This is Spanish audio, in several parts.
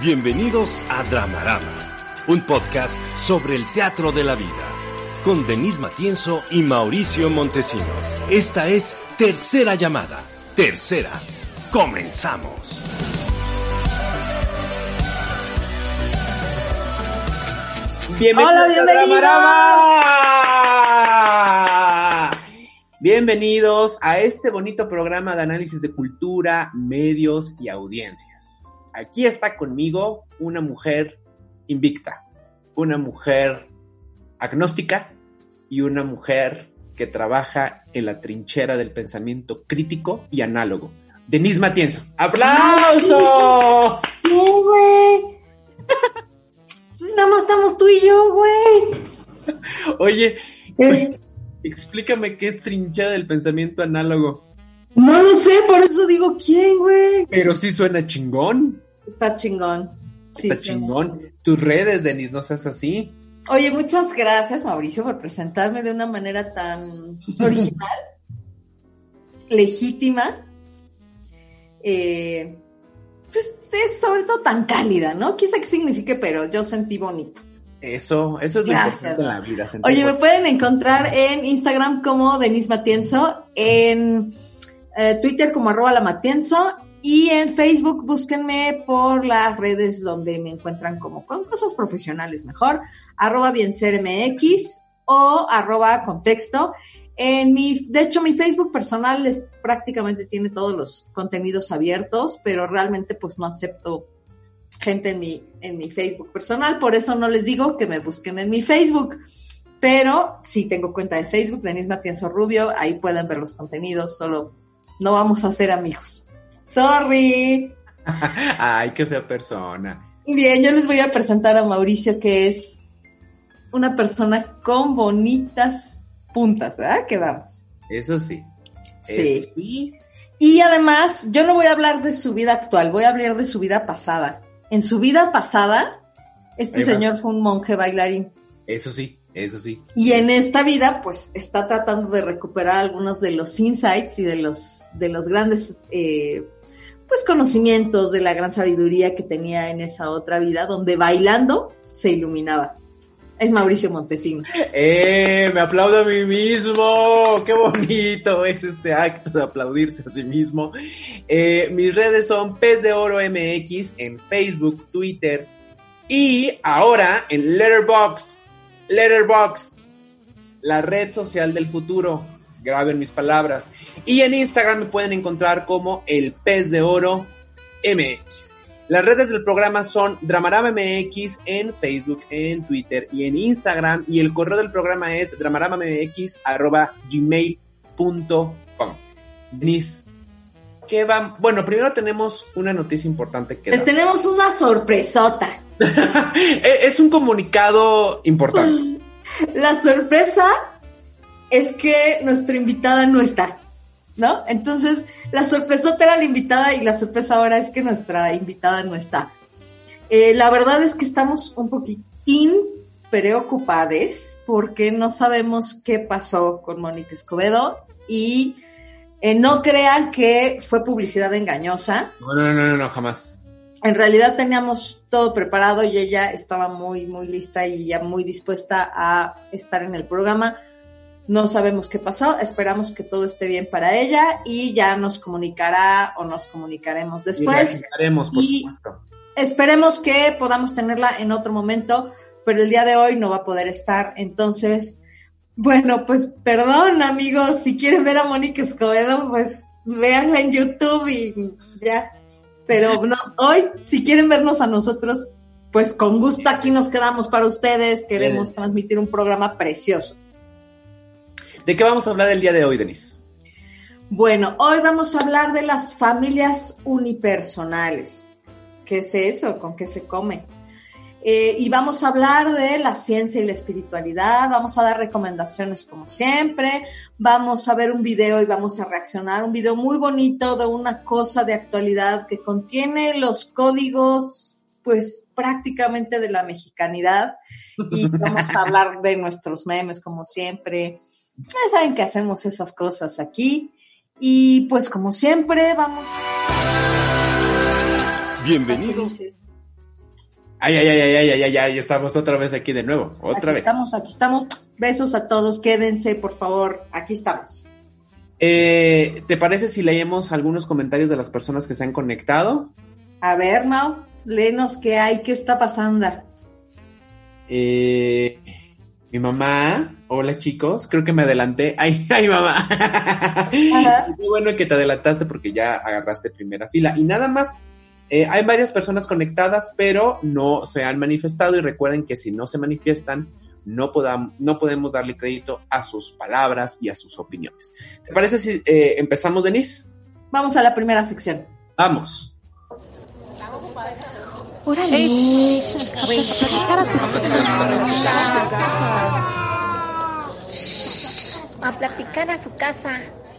Bienvenidos a Dramarama, un podcast sobre el teatro de la vida, con Denise Matienzo y Mauricio Montesinos. Esta es Tercera Llamada. Tercera. Comenzamos. Hola, bienvenidos. Bienvenidos a este bonito programa de análisis de cultura, medios y audiencias. Aquí está conmigo una mujer invicta, una mujer agnóstica y una mujer que trabaja en la trinchera del pensamiento crítico y análogo. Denise Matienzo. ¡Aplausos! Sí, güey. Nada más estamos tú y yo, güey. Oye, explícame qué es trinchera del pensamiento análogo. No lo sé, por eso digo quién, güey. Pero sí suena chingón. Está chingón. Sí, está chingón. Tus redes, Denise, no seas así. Oye, muchas gracias, Mauricio, por presentarme de una manera tan original, legítima, pues es sobre todo tan cálida, ¿no? Quizá que signifique, pero yo sentí bonito. Eso es lo importante en la vida. Oye, me pueden encontrar en Instagram como Denise Matienzo, en Twitter como @lamatienzo y en Facebook búsquenme por las redes donde me encuentran como con cosas profesionales mejor, @biensermx o @contexto. De hecho, mi Facebook personal prácticamente tiene todos los contenidos abiertos, pero realmente pues no acepto gente en mi Facebook personal, por eso no les digo que me busquen en mi Facebook, pero sí tengo cuenta de Facebook, Denise Matienzo Rubio, ahí pueden ver los contenidos, solo no vamos a ser amigos. ¡Sorry! Ay, qué fea persona. Bien, yo les voy a presentar a Mauricio, que es una persona con bonitas puntas, ¿verdad? Que vamos. Eso sí. Sí. Eso sí. Y además, yo no voy a hablar de su vida actual, voy a hablar de su vida pasada. En su vida pasada, este señor fue un monje bailarín. Eso sí, eso sí. Y en esta vida, pues, está tratando de recuperar algunos de los insights y de los grandes, pues, conocimientos, de la gran sabiduría que tenía en esa otra vida, donde bailando se iluminaba. Es Mauricio Montesinos. Me aplaudo a mí mismo. Qué bonito es este acto de aplaudirse a sí mismo. Mis redes son Pez de Oro MX en Facebook, Twitter y ahora en Letterboxd, la red social del futuro. Graben mis palabras. Y en Instagram me pueden encontrar como el Pez de Oro MX. Las redes del programa son Dramarama MX en Facebook, en Twitter y en Instagram. Y el correo del programa es dramaramamx@gmail.com. Denise, ¿qué va? Bueno, primero tenemos una noticia importante que Les tenemos una sorpresota. Es un comunicado importante. La sorpresa es que nuestra invitada no está, ¿no? Entonces, la sorpresota era la invitada y la sorpresa ahora es que nuestra invitada no está. La verdad es que estamos un poquitín preocupados porque no sabemos qué pasó con Mónica Escobedo y no crean que fue publicidad engañosa. No, jamás. En realidad teníamos todo preparado y ella estaba muy, muy lista y ya muy dispuesta a estar en el programa. No sabemos qué pasó, esperamos que todo esté bien para ella y ya nos comunicará o nos comunicaremos después. Por supuesto. Esperemos que podamos tenerla en otro momento, pero el día de hoy no va a poder estar. Entonces, bueno, pues perdón, amigos, si quieren ver a Mónica Escobedo, pues véanla en YouTube y ya. Pero hoy, si quieren vernos a nosotros, pues con gusto aquí nos quedamos para ustedes. Queremos transmitir un programa precioso. ¿De qué vamos a hablar el día de hoy, Denise? Bueno, hoy vamos a hablar de las familias unipersonales. ¿Qué es eso? ¿Con qué se come? Y vamos a hablar de la ciencia y la espiritualidad. Vamos a dar recomendaciones como siempre. Vamos a ver un video y vamos a reaccionar. Un video muy bonito de una cosa de actualidad que contiene los códigos, pues prácticamente de la mexicanidad. Y vamos a hablar de nuestros memes como siempre. Ya saben que hacemos esas cosas aquí. Y pues como siempre vamos... Bienvenidos. Ay, estamos otra vez aquí de nuevo, otra vez. Aquí estamos. Besos a todos, quédense, por favor, aquí estamos. ¿Te parece si leemos algunos comentarios de las personas que se han conectado? A ver, Mau, léenos qué hay, qué está pasando. Mi mamá, hola chicos, creo que me adelanté. Ay, mamá. Qué bueno que te adelantaste porque ya agarraste primera fila. Y nada más, hay varias personas conectadas, pero no se han manifestado. Y recuerden que si no se manifiestan, no podemos darle crédito a sus palabras y a sus opiniones. ¿Te parece si empezamos, Denise? Vamos a la primera sección. Vamos. ¡Órale! A platicar a su casa.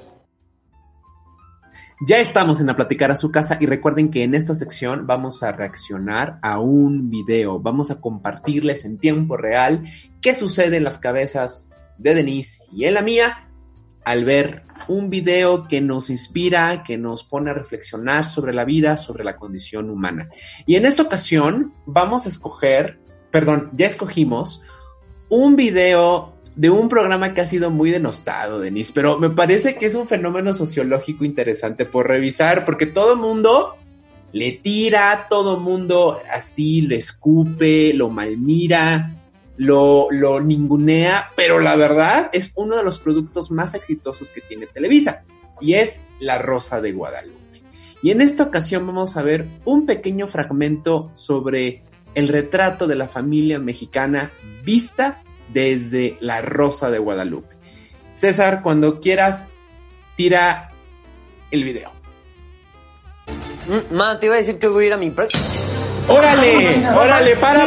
Ya estamos en A Platicar a su casa y recuerden que en esta sección vamos a reaccionar a un video. Vamos a compartirles en tiempo real qué sucede en las cabezas de Denise y en la mía al ver un video que nos inspira, que nos pone a reflexionar sobre la vida, sobre la condición humana. Y en esta ocasión ya escogimos un video de un programa que ha sido muy denostado, Denise, pero me parece que es un fenómeno sociológico interesante por revisar, porque todo el mundo le tira, todo el mundo así lo escupe, lo malmira, lo ningunea, pero la verdad es uno de los productos más exitosos que tiene Televisa, y es La Rosa de Guadalupe. Y en esta ocasión vamos a ver un pequeño fragmento sobre el retrato de la familia mexicana vista desde La Rosa de Guadalupe. César, cuando quieras, tira el video. Ma, te iba a decir que voy a ir a mi ¡Órale! ¡Para,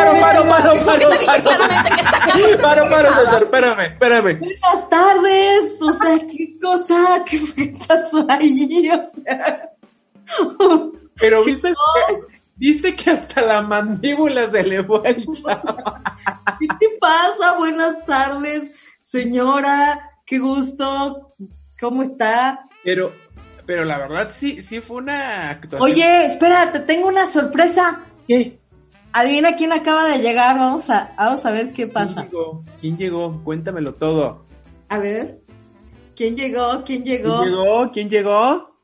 César! Espérame. Buenas tardes, o sea, ¿qué pasó ahí? O sea... Pero ¿viste que hasta la mandíbula se le fue al chavo? ¿Qué te pasa? Buenas tardes, señora, qué gusto, ¿cómo está? Pero la verdad sí fue una actuación. Oye, espera, te tengo una sorpresa. ¿Qué? Adivina quién acaba de llegar, vamos a ver qué pasa. ¿Quién llegó? Cuéntamelo todo. A ver, ¿quién llegó? ¿Quién llegó?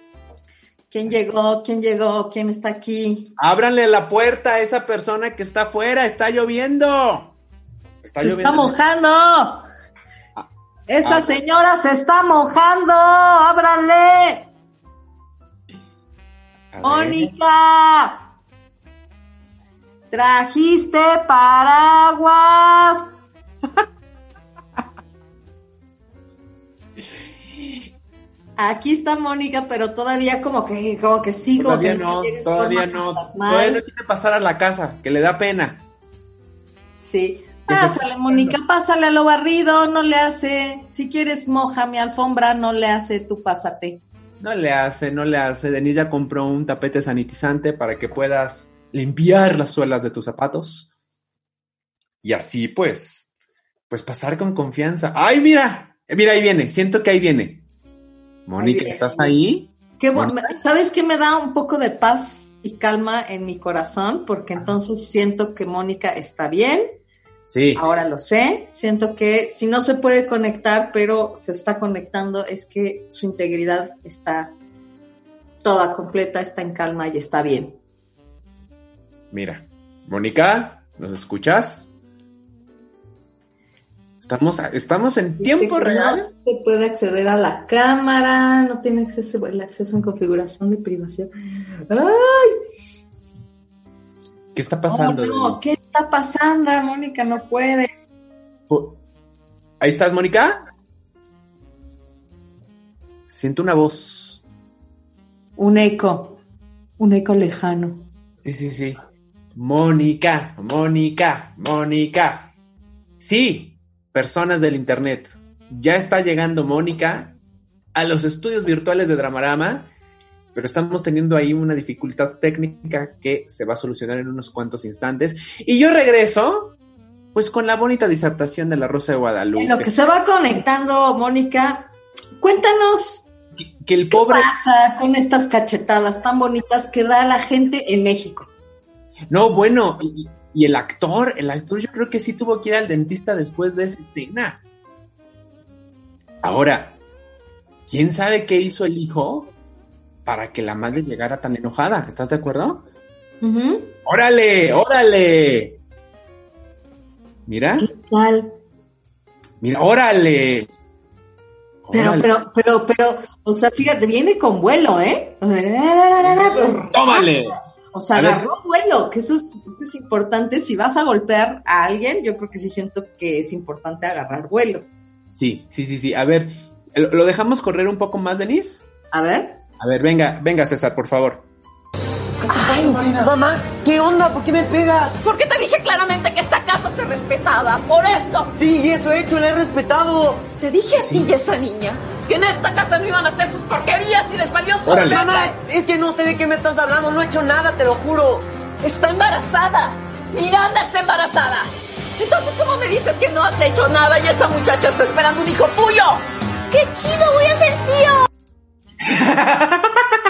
¿Quién está aquí? Ábranle la puerta a esa persona que está afuera, está lloviendo. Se está mojando. Esa señora se está mojando, ábranle. Mónica, trajiste paraguas. Aquí está Mónica, pero todavía como que sí. Todavía no quiere pasar a la casa, que le da pena. Sí. Pásale, Mónica, pásale a lo barrido, no le hace. Si quieres, moja mi alfombra, no le hace, tú pásate. No le hace. Denise ya compró un tapete sanitizante para que puedas limpiar las suelas de tus zapatos. Y así, pues pasar con confianza. ¡Ay, mira! Mira, ahí viene, siento que ahí viene. Mónica, ¿estás ahí? Qué bueno. ¿Sabes qué me da un poco de paz y calma en mi corazón? Porque entonces siento que Mónica está bien. Sí. Ahora lo sé, siento que si no se puede conectar, pero se está conectando, es que su integridad está toda completa, está en calma y está bien. Mira, Mónica, ¿nos escuchas? Estamos en tiempo real. No se puede acceder a la cámara, no tiene el acceso en configuración de privacidad. ¡Ay! ¿Qué está pasando? No, ¿qué está pasando? Mónica no puede. ¿Ahí estás, Mónica? Siento una voz. Un eco lejano. Sí. Mónica. Sí, personas del internet. Ya está llegando Mónica a los estudios virtuales de Dramarama, pero estamos teniendo ahí una dificultad técnica que se va a solucionar en unos cuantos instantes. Y yo regreso, pues, con la bonita disertación de La Rosa de Guadalupe. En lo que se va conectando, Mónica, cuéntanos que el pobre... ¿qué pasa con estas cachetadas tan bonitas que da la gente en México? No, bueno, y el actor yo creo que sí tuvo que ir al dentista después de esa escena. Ahora, ¿quién sabe qué hizo el hijo para que la madre llegara tan enojada? ¿Estás de acuerdo? Uh-huh. ¡Órale! Mira. ¿Qué tal? Mira, órale. Pero, o sea, fíjate, viene con vuelo, ¿eh? O sea, ¡tómale! O sea, agarró vuelo, que eso es importante. Si vas a golpear a alguien, yo creo que sí siento que es importante agarrar vuelo. Sí. A ver, ¿lo dejamos correr un poco más, Denise? A ver, venga, César, por favor. Ay, mamá, ¿qué onda? ¿Por qué me pegas? Porque te dije claramente que esta casa se respetaba, por eso. Sí, y eso he hecho, la he respetado. Te dije a ti y a esa niña que en esta casa no iban a hacer sus porquerías y les valió su Órale. Mamá, es que no sé de qué me estás hablando, no he hecho nada, te lo juro. Está embarazada. Miranda está embarazada. Entonces, ¿cómo me dices que no has hecho nada y esa muchacha está esperando un hijo tuyo? ¡Qué chido voy a ser, tío!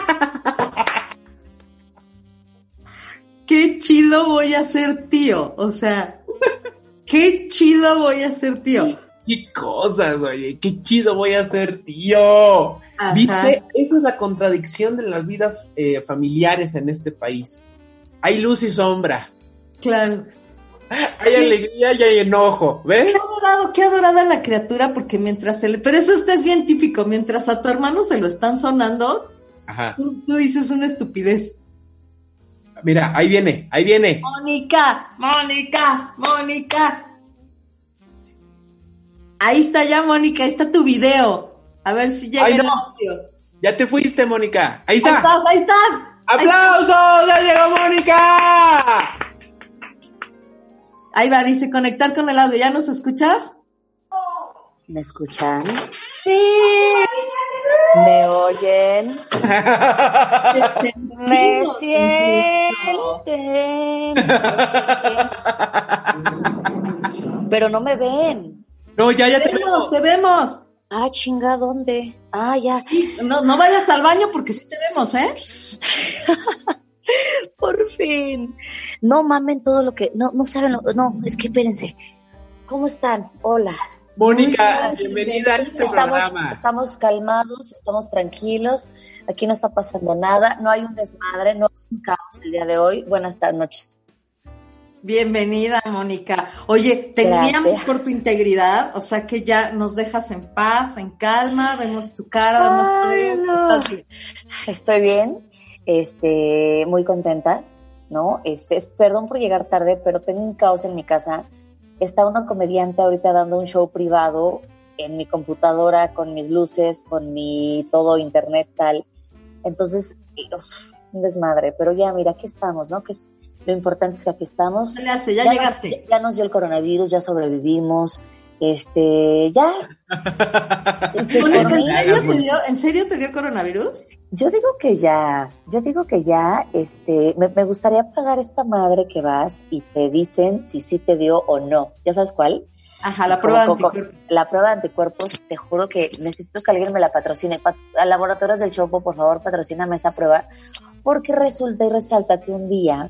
qué chido voy a ser tío. O sea, qué chido voy a ser tío. ¡Qué cosas, oye! ¡Qué chido voy a ser, tío! Ajá. ¿Viste? Esa es la contradicción de las vidas familiares en este país. Hay luz y sombra. Claro. Hay alegría y hay enojo, ¿ves? Qué adorada la criatura, porque mientras pero eso es bien típico, mientras a tu hermano se lo están sonando, Ajá. tú dices una estupidez. Mira, ahí viene. Mónica. Ahí está ya, Mónica, ahí está tu video. A ver si llega Ay, el no. audio. Ya te fuiste, Mónica. Ahí está. Ahí estás. ¡Aplausos! ¡Ya llegó Mónica! Ahí va, dice conectar con el audio. ¿Ya nos escuchas? ¿Me escuchan? Sí. ¿Me oyen? ¿Me sienten? Pero no me ven. No, ya te vemos. Te vemos. Ah, chinga, ¿dónde? Ah, ya. No vayas al baño porque sí te vemos, ¿eh? Por fin. No mamen todo lo que... No saben No, es que espérense. ¿Cómo están? Hola. Mónica, bienvenida a este programa. Estamos calmados, estamos tranquilos. Aquí no está pasando nada. No hay un desmadre, no es un caos el día de hoy. Buenas noches. Bienvenida, Mónica. Oye, te guiamos por tu integridad, o sea que ya nos dejas en paz, en calma, vemos tu cara, vemos todo, no. ¿Estás bien? Estoy bien, muy contenta, ¿no? Perdón por llegar tarde, pero tengo un caos en mi casa. Está una comediante ahorita dando un show privado en mi computadora, con mis luces, con mi todo internet, tal. Entonces, un desmadre, pero ya, mira, aquí estamos, ¿no? Que es lo importante es que aquí estamos. Ya llegaste. Ya nos dio el coronavirus, ya sobrevivimos. Ya. ¿En serio te dio coronavirus? Yo digo que ya. Me gustaría pagar esta madre que vas y te dicen si sí te dio o no. ¿Ya sabes cuál? Ajá, la prueba de anticuerpos. La prueba de anticuerpos, te juro que necesito que alguien me la patrocine. A Laboratorios del Chopo, por favor, patrocíname esa prueba. Porque resulta y resalta que un día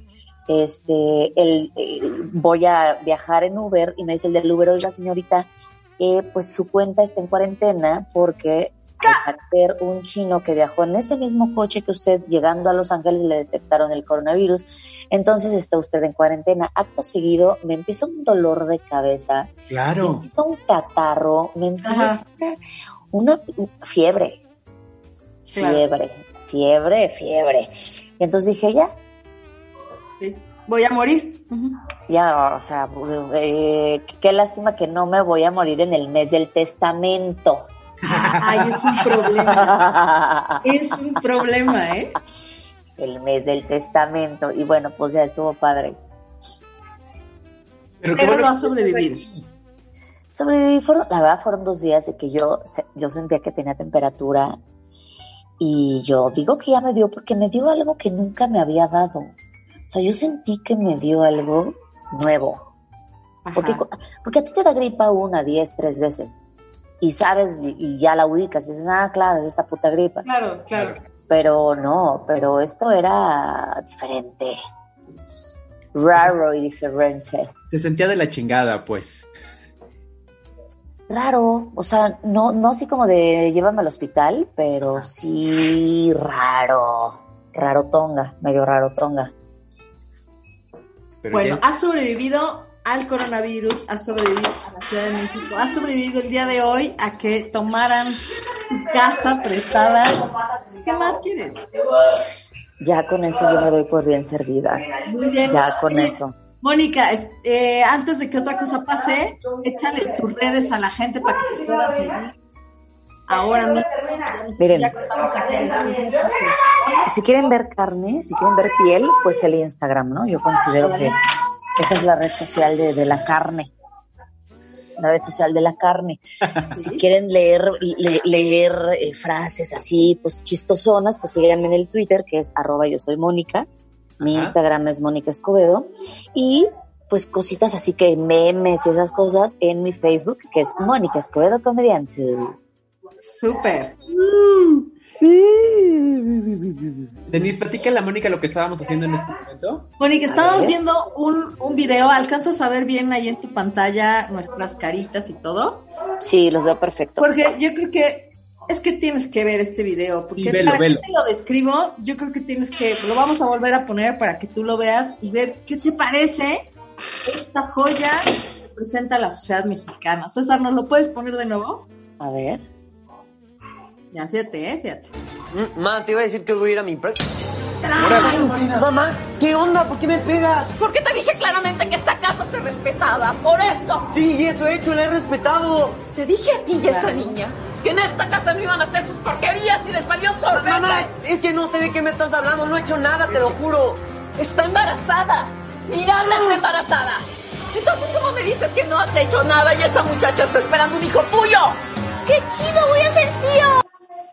voy a viajar en Uber y me dice el del Uber, oiga señorita, pues su cuenta está en cuarentena porque al ser un chino que viajó en ese mismo coche que usted, llegando a Los Ángeles le detectaron el coronavirus, entonces está usted en cuarentena. Acto seguido me empieza un dolor de cabeza, claro, me empieza un catarro, me empieza una fiebre. Claro. Fiebre. Y entonces dije, ya. Sí. Voy a morir. Uh-huh. Ya, o sea, qué lástima que no me voy a morir en el mes del testamento. Ay, es un problema. Es un problema, ¿eh? El mes del testamento. Y bueno, pues ya estuvo padre. Pero no ha sobrevivido. Sobreviví, la verdad fueron 2 días de que yo sentía que tenía temperatura. Y yo digo que ya me dio, porque me dio algo que nunca me había dado. O sea, yo sentí que me dio algo nuevo. Porque a ti te da gripa 1, 10, 3 veces. Y sabes, y ya la ubicas. Y dices, claro, es esta puta gripa. Claro. Pero no, pero esto era diferente. raro y diferente. Se sentía de la chingada, pues. Raro, o sea, no así como de llévame al hospital, pero sí rarotonga, medio rarotonga. Pero Bueno, ya- has sobrevivido al coronavirus, has sobrevivido a la Ciudad de México, has sobrevivido el día de hoy a que tomaran tu casa prestada. ¿Qué más quieres? Ya con eso yo me doy por bien servida. Muy bien. Ya con Oye, eso. Mónica, antes de que otra cosa pase, échale tus redes a la gente para que te puedan seguir. Ahora mismo. Miren. Ya contamos aquí el business. Si quieren ver carne, si quieren ver piel, pues el Instagram, ¿no? Yo considero que esa es la red social de la carne. La red social de la carne. Si quieren leer frases así, pues chistosonas, pues síganme en el Twitter, que es @yo soy Mónica. Mi Ajá. Instagram es Mónica Escobedo. Y pues cositas así que memes y esas cosas en mi Facebook, que es Mónica Escobedo Comediante. Súper. Denise, platícale a Mónica lo que estábamos haciendo en este momento. Mónica, estábamos ver. viendo un video. ¿Alcanzas a ver bien ahí en tu pantalla nuestras caritas y todo? Sí, los veo perfecto. Porque yo creo que es que tienes que ver este video. Porque Sí, velo, para velo. que te lo describo, yo creo que tienes que, lo vamos a volver a poner para que tú lo veas y ver qué te parece esta joya que representa la sociedad mexicana. César, ¿nos lo puedes poner de nuevo? A ver. Ya, fíjate, fíjate. Ma, te iba a decir que voy a ir a mi empresa. Mamá, ¿Qué onda? ¿Por qué me pegas? porque te dije claramente que esta casa se respetaba, por eso. Sí, y eso he hecho, la he respetado. Te dije a ti y a esa niña que en esta casa no iban a hacer sus porquerías y les valió sorbete. Mamá, es que no sé de qué me estás hablando, no he hecho nada, te lo juro. Está embarazada. Miranda está embarazada. Entonces, ¿cómo me dices que no has hecho nada y esa muchacha está esperando un hijo tuyo? ¡Qué chido voy a ser tío!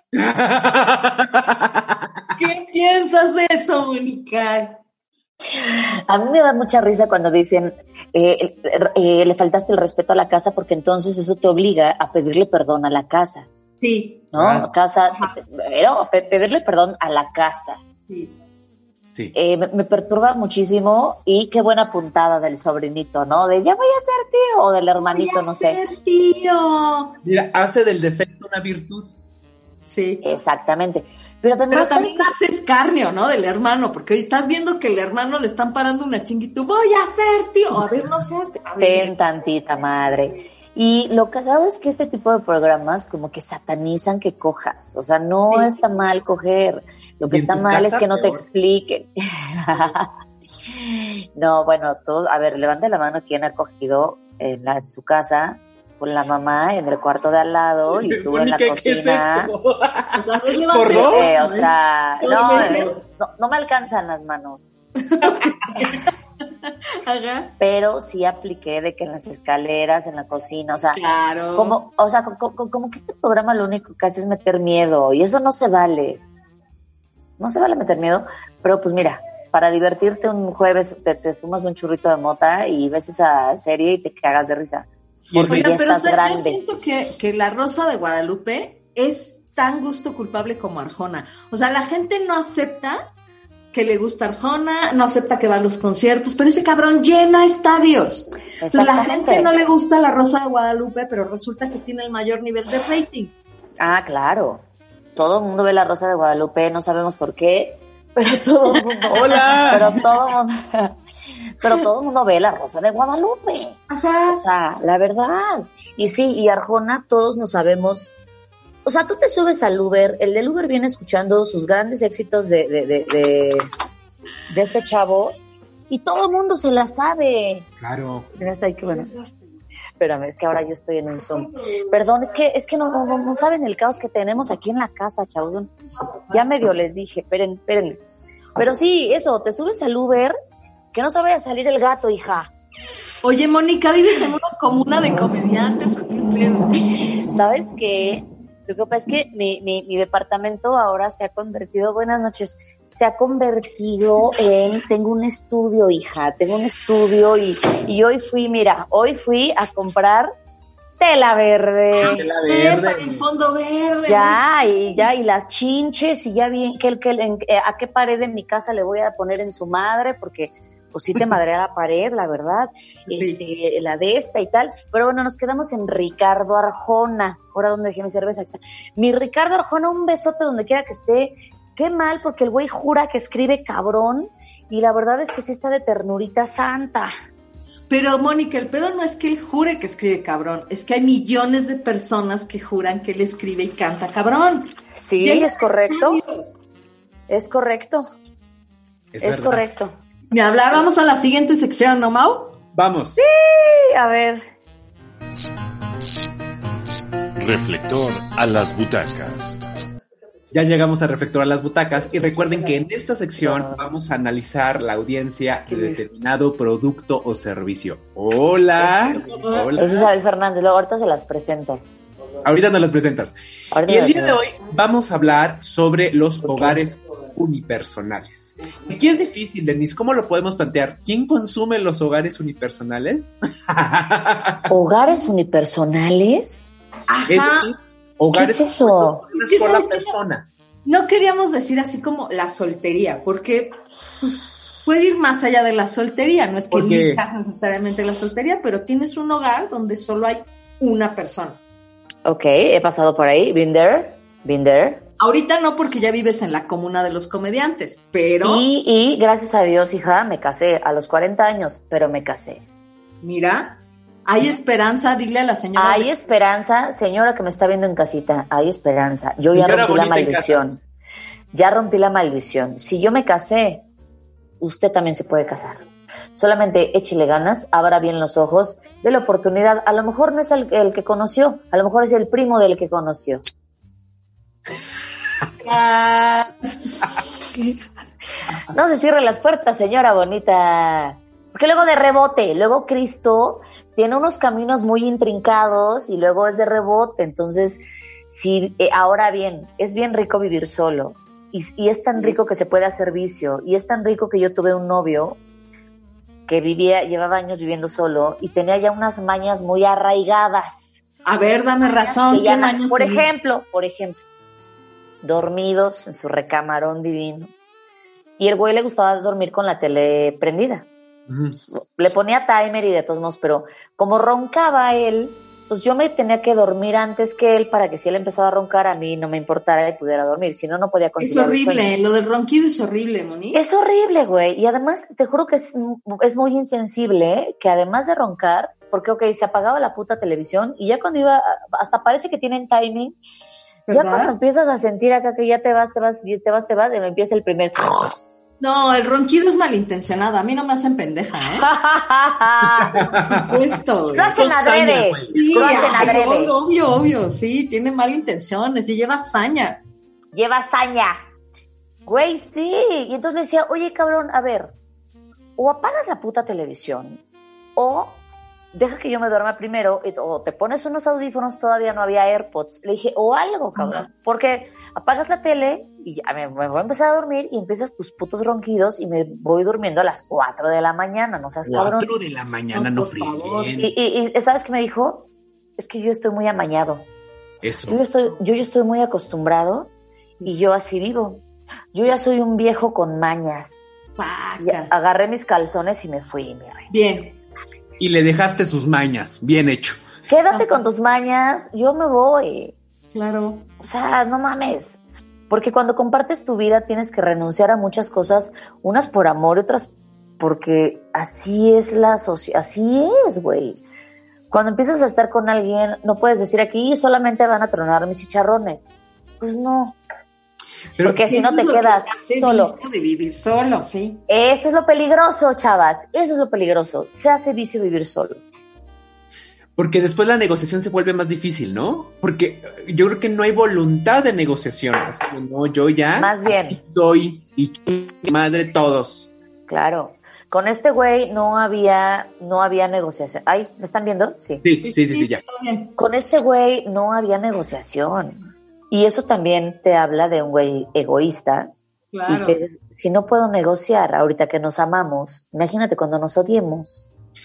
¿Qué piensas de eso, Mónica? A mí me da mucha risa cuando dicen le faltaste el respeto a la casa porque entonces eso te obliga a pedirle perdón a la casa, Sí, ¿no? Ah. Casa, Ajá. pero pedirle perdón a la casa. sí. Sí. Me perturba muchísimo y qué buena puntada del sobrinito, ¿no? De ya voy a ser tío o del hermanito, Voy a no sé. ser tío. Mira, hace del defecto una virtud. Sí. Exactamente. Pero Pero además, también hace escarnio, ¿no? Del hermano, porque hoy estás viendo que el hermano le están parando una chinguita. Voy a ser tío. A ver, no seas. A ver. ten tantita madre. Y lo cagado es que este tipo de programas como que satanizan que cojas. O sea, no Sí. está mal coger. Lo que Y en está tu mal es casa, que no te peor. expliquen. No, bueno, tú, a ver, levanta la mano quien ha cogido en su casa con la mamá en el cuarto de al lado y tú en la Mónica, ¿qué es cocina. esto? O sea, no levante- ¿Por dos? O sea, Dos no, veces. no me alcanzan las manos. Ajá. Pero sí apliqué de que en las escaleras, en la cocina, o sea, Claro. como que este programa lo único que hace es meter miedo y eso no se vale. No se vale meter miedo, pero pues mira, para divertirte un jueves te fumas un churrito de mota y ves esa serie y te cagas de risa. Porque Oigan, ya pero estás yo grande. siento que La Rosa de Guadalupe es tan gusto culpable como Arjona. O sea, la gente no acepta que le gusta Arjona, no acepta que va a los conciertos, pero ese cabrón llena estadios. Entonces, la Exactamente. gente no le gusta La Rosa de Guadalupe, pero resulta que tiene el mayor nivel de rating. Ah, claro. Todo el mundo ve La Rosa de Guadalupe, no sabemos por qué, pero todo el mundo, ¡Hola! pero todo el mundo ve La Rosa de Guadalupe. Ajá. O sea, la verdad. Y sí, y Arjona, todos nos sabemos. O sea, tú te subes al Uber, el del Uber viene escuchando sus grandes éxitos de este chavo y todo el mundo se la sabe. Claro. Mira, está ahí, qué bueno. Espérame, es que ahora yo estoy en un Zoom. Perdón, es que no saben el caos que tenemos aquí en la casa, chavos. Ya medio les dije, espérenme. Pero sí, eso, te subes al Uber, que no se vaya a salir el gato, hija. Oye, Mónica, ¿vives en una comuna de comediantes o qué pedo? ¿Sabes qué? Lo que pasa es que mi departamento ahora se ha convertido, buenas noches, se ha convertido en, tengo un estudio, hija, tengo un estudio y hoy fui a comprar tela verde. Tela Para el verde. fondo verde. Y las chinches, y ya bien, a qué pared de mi casa le voy a poner en su madre, porque pues sí te madrea la pared, la verdad, Sí. la de esta y tal. Pero bueno, nos quedamos en Ricardo Arjona. Ahora, ¿dónde dejé mi cerveza? Aquí está. Mi Ricardo Arjona, un besote donde quiera que esté. Qué mal, porque el güey jura que escribe cabrón, y la verdad es que sí está de ternurita santa. Pero, Mónica, el pedo no es que él jure que escribe cabrón, es que hay millones de personas que juran que él escribe y canta cabrón. Sí, Llena es correcto. estadios. Es correcto. Es verdad. correcto. Ni hablar, vamos a la siguiente sección, ¿no, Mau? Vamos. Sí, a ver. Reflector a las butacas. Ya llegamos a Reflector a las butacas y recuerden que en esta sección vamos a analizar la audiencia de determinado producto o servicio. Hola. Es Hola. Isabel Fernández, luego ahorita se las presento. Ahorita nos las presentas. Ahorita Y el las día de hoy vamos a hablar sobre los hogares unipersonales. Aquí es difícil, Denise, ¿cómo lo podemos plantear? ¿Quién consume los hogares unipersonales? ¿Hogares unipersonales? Es decir, Ajá. hogares ¿Qué es eso? una ¿Qué sola sabes qué? persona. No queríamos decir así como la soltería, porque pues, puede ir más allá de la soltería. No es que ¿Por qué? elijas necesariamente la soltería, pero tienes un hogar donde solo hay una persona. Ok, he pasado por ahí. Been there, been there. Ahorita no, porque ya vives en la comuna de los comediantes, pero Y gracias a Dios, hija, me casé a los 40 años, pero me casé. mira, hay esperanza, dile a la señora. Hay esperanza, señora que me está viendo en casita, hay esperanza. Yo ya Señora rompí la bonita en maldición. Ya rompí la maldición. Si yo me casé, usted también se puede casar. Solamente échele ganas, abra bien los ojos, dé la oportunidad. A lo mejor no es el que conoció, a lo mejor es el primo del que conoció. Ah, No se cierren las puertas, señora bonita. Porque luego de rebote, luego Cristo tiene unos caminos muy intrincados y luego es de rebote. Entonces, sí, ahora bien, es bien rico vivir solo. Y es tan rico que se puede hacer vicio. Y es tan rico que yo tuve un novio que llevaba años viviendo solo y tenía ya unas mañas muy arraigadas. a ver, dame razón. Que ¿Qué ya maños por tenía? ejemplo, dormidos en su recamarón divino. Y el güey le gustaba dormir con la tele prendida. Ujú. Le ponía timer y de todos modos, pero como roncaba él, entonces yo me tenía que dormir antes que él para que si él empezaba a roncar a mí no me importara y pudiera dormir, si no, no podía Es conciliar el horrible, sueño. lo del ronquido es horrible, Moni. Es horrible, güey, y además te juro que es muy insensible, ¿eh? Que además de roncar, porque ok, se apagaba la puta televisión y ya cuando iba, hasta parece que tienen timing, ya ¿Verdad? cuando empiezas a sentir acá que ya te vas, y me empieza el primer... No, el ronquido es malintencionado. A mí no me hacen pendeja, ¿eh? Por supuesto, güey. Lo hacen Con saña, adrede, güey. Sí, lo hacen ay, adrede. obvio, sí, tiene malintenciones y lleva saña. Lleva saña. Güey, sí. Y entonces decía, oye, cabrón, a ver, o apagas la puta televisión, o deja que yo me duerma primero, o te pones unos audífonos, todavía no había AirPods. Le dije, o algo, cabrón. Ajá. Porque apagas la tele y ya me voy a empezar a dormir y empiezas tus putos ronquidos y me voy durmiendo a las 4 de la mañana, no seas cabrón. 4 de la mañana, No, no por favor. fríen. Y ¿sabes qué me dijo? Es que yo estoy muy amañado. Eso. Yo ya estoy muy acostumbrado y yo así vivo. Yo ya soy un viejo con mañas. Y Paca. agarré mis calzones y me fui, mi rey. Bien. Y le dejaste sus mañas. Bien hecho. Quédate con tus mañas, yo me voy. Claro. O sea, no mames. Porque cuando compartes tu vida tienes que renunciar a muchas cosas, unas por amor y otras porque así es la sociedad, así es, güey. Cuando empiezas a estar con alguien, no puedes decir aquí solamente van a tronar mis chicharrones. Pues no. Pero Porque si Eso no te es lo que quedas se hace solo. vicio de vivir solo, sí. Eso es lo peligroso, chavas. Eso es lo peligroso. Se hace vicio vivir solo. porque después la negociación se vuelve más difícil, ¿no? Porque yo creo que no hay voluntad de negociación. Es como, no, yo ya Más bien. así soy y madre todos. Claro. Con este güey no había negociación. Ay, ¿me están viendo? Sí. Sí, ya. Todo bien. Con este güey no había negociación. Y eso también te habla de un güey egoísta. Claro. Y que si no puedo negociar ahorita que nos amamos, imagínate cuando nos odiemos.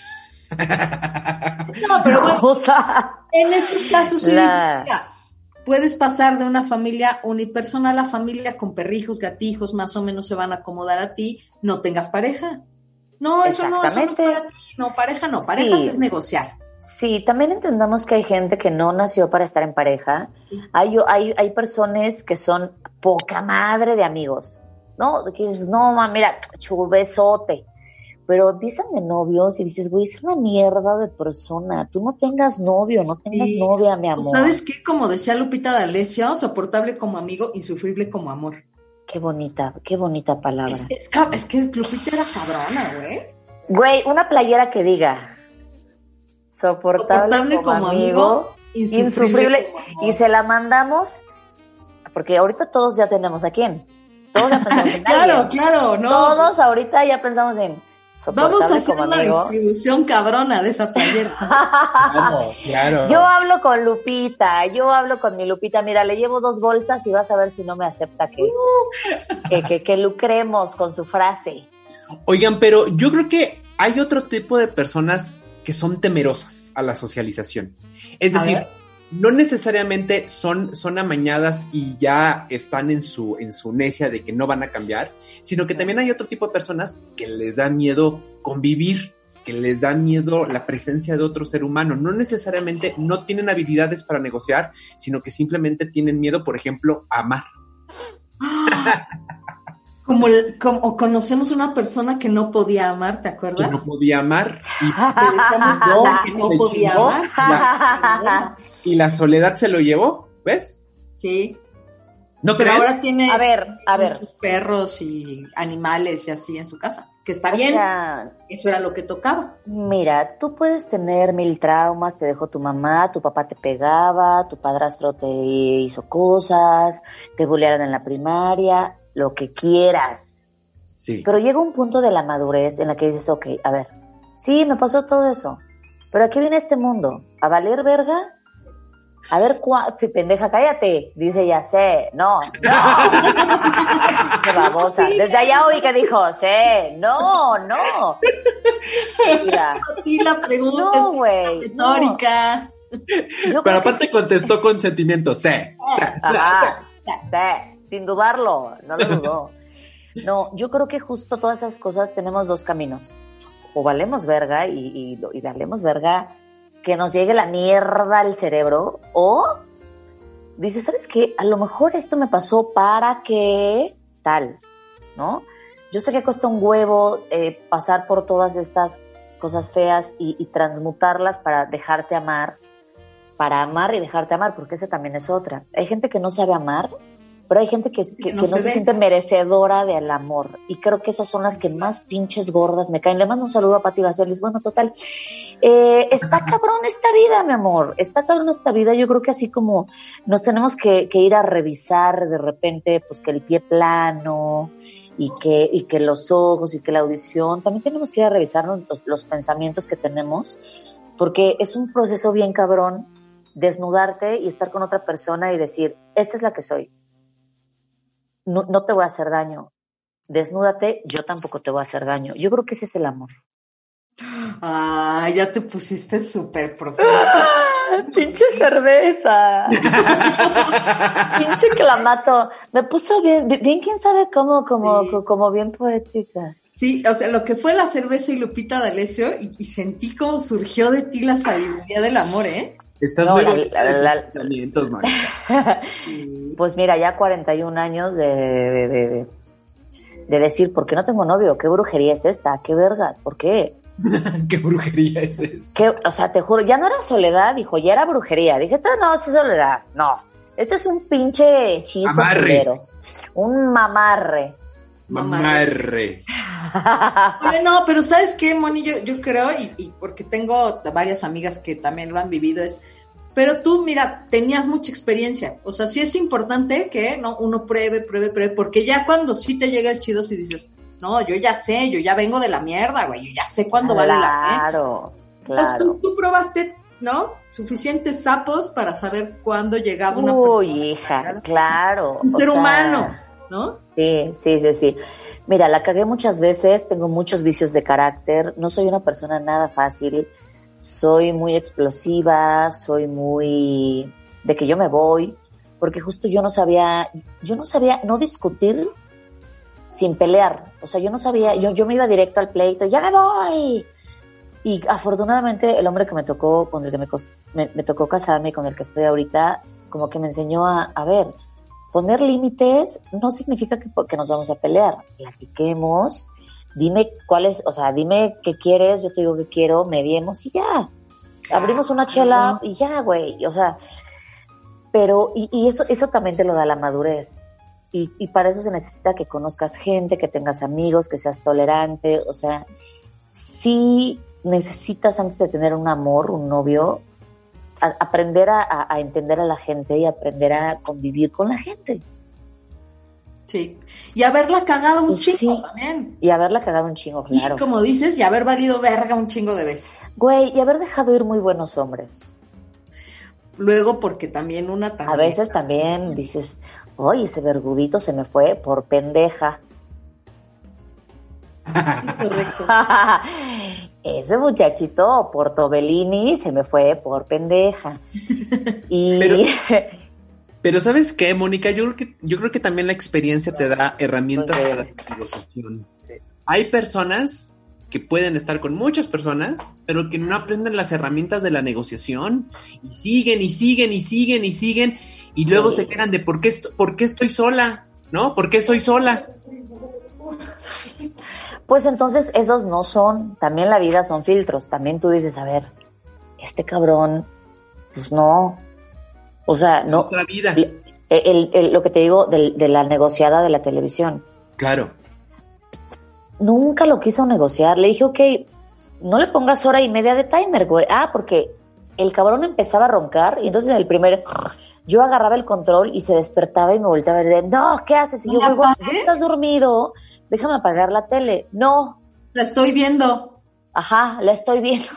No, pero bueno, O sea, en esos casos sí La- dices, mira, puedes pasar de una familia unipersonal a familia con perrijos, gatijos, más o menos se van a acomodar a ti, no tengas pareja. No, eso no es Exactamente. para ti. No, pareja no. Parejas Sí. es negociar. Sí, también entendamos que hay gente que no nació para estar en pareja. Hay personas que son poca madre de amigos, ¿no? Que dices, no, mira, chubesote. Pero dicen de novios y dices, güey, es una mierda de persona. Tú no tengas novio, no tengas Sí. novia, mi ¿O amor. sabes qué? Como decía Lupita D'Alessio, soportable como amigo, insufrible como amor. Qué bonita palabra. Es que Lupita era cabrona, güey. Güey, una playera que diga soportable como amigo, insufrible. como amor. Y se la mandamos, porque ahorita todos ya tenemos a quién. Todos ya pensamos en Claro, alguien. claro, no. Todos ahorita ya pensamos en soportable Vamos a hacer como una amigo. distribución cabrona de esa playera. Claro. Yo hablo con Lupita, yo hablo con mi Lupita. Mira, le llevo 2 bolsas y vas a ver si no me acepta que lucremos con su frase. Oigan, pero yo creo que hay otro tipo de personas que son temerosas a la socialización. Es A decir, ver. no necesariamente son amañadas y ya están en su necia de que no van a cambiar, sino que también hay otro tipo de personas que les da miedo convivir, que les da miedo la presencia de otro ser humano. No necesariamente no tienen habilidades para negociar, sino que simplemente tienen miedo, por ejemplo, a amar. Como conocemos una persona que no podía amar, ¿te Que acuerdas? no podía amar y Le decíamos que no se podía chingó amar. y la soledad se lo llevó, ¿ves? Sí, ¿No pero creen? ahora tiene A ver. muchos perros y animales y así en su casa, que está O bien, sea, eso era lo que tocaba. mira, tú puedes tener 1000 traumas, te dejó tu mamá, tu papá te pegaba, tu padrastro te hizo cosas, te bullearon en la primaria, lo que quieras. Sí. Pero llega un punto de la madurez en la que dices, ok, a ver, sí, me pasó todo eso, pero ¿a qué viene este mundo? ¿A valer verga? A ver, pendeja, cállate, dice ya sé, no. Qué babosa. Desde allá oí que dijo, sé, no. Mira, A ti la pregunta no, es güey. retórica. Yo Pero creo que aparte contestó con sentimiento, sí. Ajá, sí, sin dudarlo, no lo dudó. No, yo creo que justo todas esas cosas tenemos 2 caminos. O valemos verga y valemos verga que nos llegue la mierda al cerebro, o dices, ¿sabes qué? A lo mejor esto me pasó para que tal, ¿no? Yo sé que cuesta un huevo pasar por todas estas cosas feas y transmutarlas para dejarte amar, para amar y dejarte amar, porque esa también es otra. Hay gente que no sabe amar, pero hay gente que no se siente merecedora del amor, y creo que esas son las que más pinches gordas me caen. Le mando un saludo a Pati Vaselis. Bueno, total, está cabrón esta vida, mi amor, está cabrón esta vida. Yo creo que así como nos tenemos que ir a revisar de repente, pues que el pie plano y que los ojos y que la audición, también tenemos que ir a revisarnos los pensamientos que tenemos, porque es un proceso bien cabrón desnudarte y estar con otra persona y decir, esta es la que soy. No te voy a hacer daño. Desnúdate, yo tampoco te voy a hacer daño. Yo creo que ese es el amor. Ah, ya te pusiste súper profundo. ¡Pinche cerveza! ¡Pinche clamato! Me puso bien, quién sabe cómo, Sí. como bien poética. Sí, o sea, lo que fue la cerveza y Lupita D'Alessio, y sentí cómo surgió de ti la sabiduría del amor, ¿eh? Estás No, muy la- bonita de la- tus pensamientos, Marita. Pues mira, ya 41 años de decir, ¿por qué no tengo novio? ¿Qué brujería es esta? ¿Qué vergas? ¿Por qué? ¿Qué brujería es esta? O sea, te juro, ya no era soledad, dijo, ya era brujería. Dije, esta no es soledad, no. Este es un pinche hechizo Amarre. culero. Un mamarre. Mamarre. Oye, no, pero ¿sabes qué, Moni? Yo creo, y porque tengo varias amigas que también lo han vivido, pero tú, mira, tenías mucha experiencia. O sea, sí es importante que uno pruebe, porque ya cuando sí te llega el chido, si dices, no, yo ya sé, yo ya vengo de la mierda, güey, yo ya sé cuándo vale la pena. Claro, Entonces claro. tú probaste, ¿no? Suficientes sapos para saber cuándo llegaba una Uy, persona. hija, claro. Un o ser sea, humano, ¿no? Sí. Mira, la cagué muchas veces, tengo muchos vicios de carácter, no soy una persona nada fácil, soy muy explosiva, soy muy de que yo me voy, porque justo yo no sabía no discutir sin pelear. O sea, yo no sabía, yo me iba directo al pleito, ¡ya me voy! Y afortunadamente el hombre que me tocó, con el que me tocó casarme y con el que estoy ahorita, como que me enseñó a ver, poner límites no significa que nos vamos a pelear. Platiquemos, dime dime qué quieres, yo te digo qué quiero, mediemos y ya. Abrimos una chela y ya, güey. O sea, pero, y eso también te lo da la madurez. Y para eso se necesita que conozcas gente, que tengas amigos, que seas tolerante. O sea, sí necesitas, antes de tener un amor, un novio, aprender a entender a la gente y aprender a convivir con la gente. Sí, y haberla cagado un chingo Sí, también. y haberla cagado un chingo, claro. Y como dices, y haber valido verga un chingo de veces. Güey, y haber dejado ir muy buenos hombres. Luego, porque también una también. A veces también dices, oye, ese vergudito se me fue por pendeja. Es correcto. Ese muchachito Portobellini se me fue por pendeja. Y Pero ¿sabes qué, Mónica? Yo creo que también la experiencia te da herramientas para la negociación. Hay personas que pueden estar con muchas personas, pero que no aprenden las herramientas de la negociación y siguen y siguen y siguen y siguen y luego se quedan de ¿por qué estoy sola? ¿No? ¿Por qué soy sola? pues entonces esos no son, también la vida son filtros. También tú dices, a ver, este cabrón, pues no, o sea, no. Otra vida. Lo que te digo de la negociada de la televisión. Claro. Nunca lo quiso negociar. Le dije, ok, no le pongas 1.5 horas de timer, güey. Porque el cabrón empezaba a roncar y entonces en el primer, yo agarraba el control y se despertaba y me volteaba a ver, no, ¿qué haces? Y yo, güey, ¿no estás dormido? Déjame apagar la tele. No. La estoy viendo. Ajá, la estoy viendo.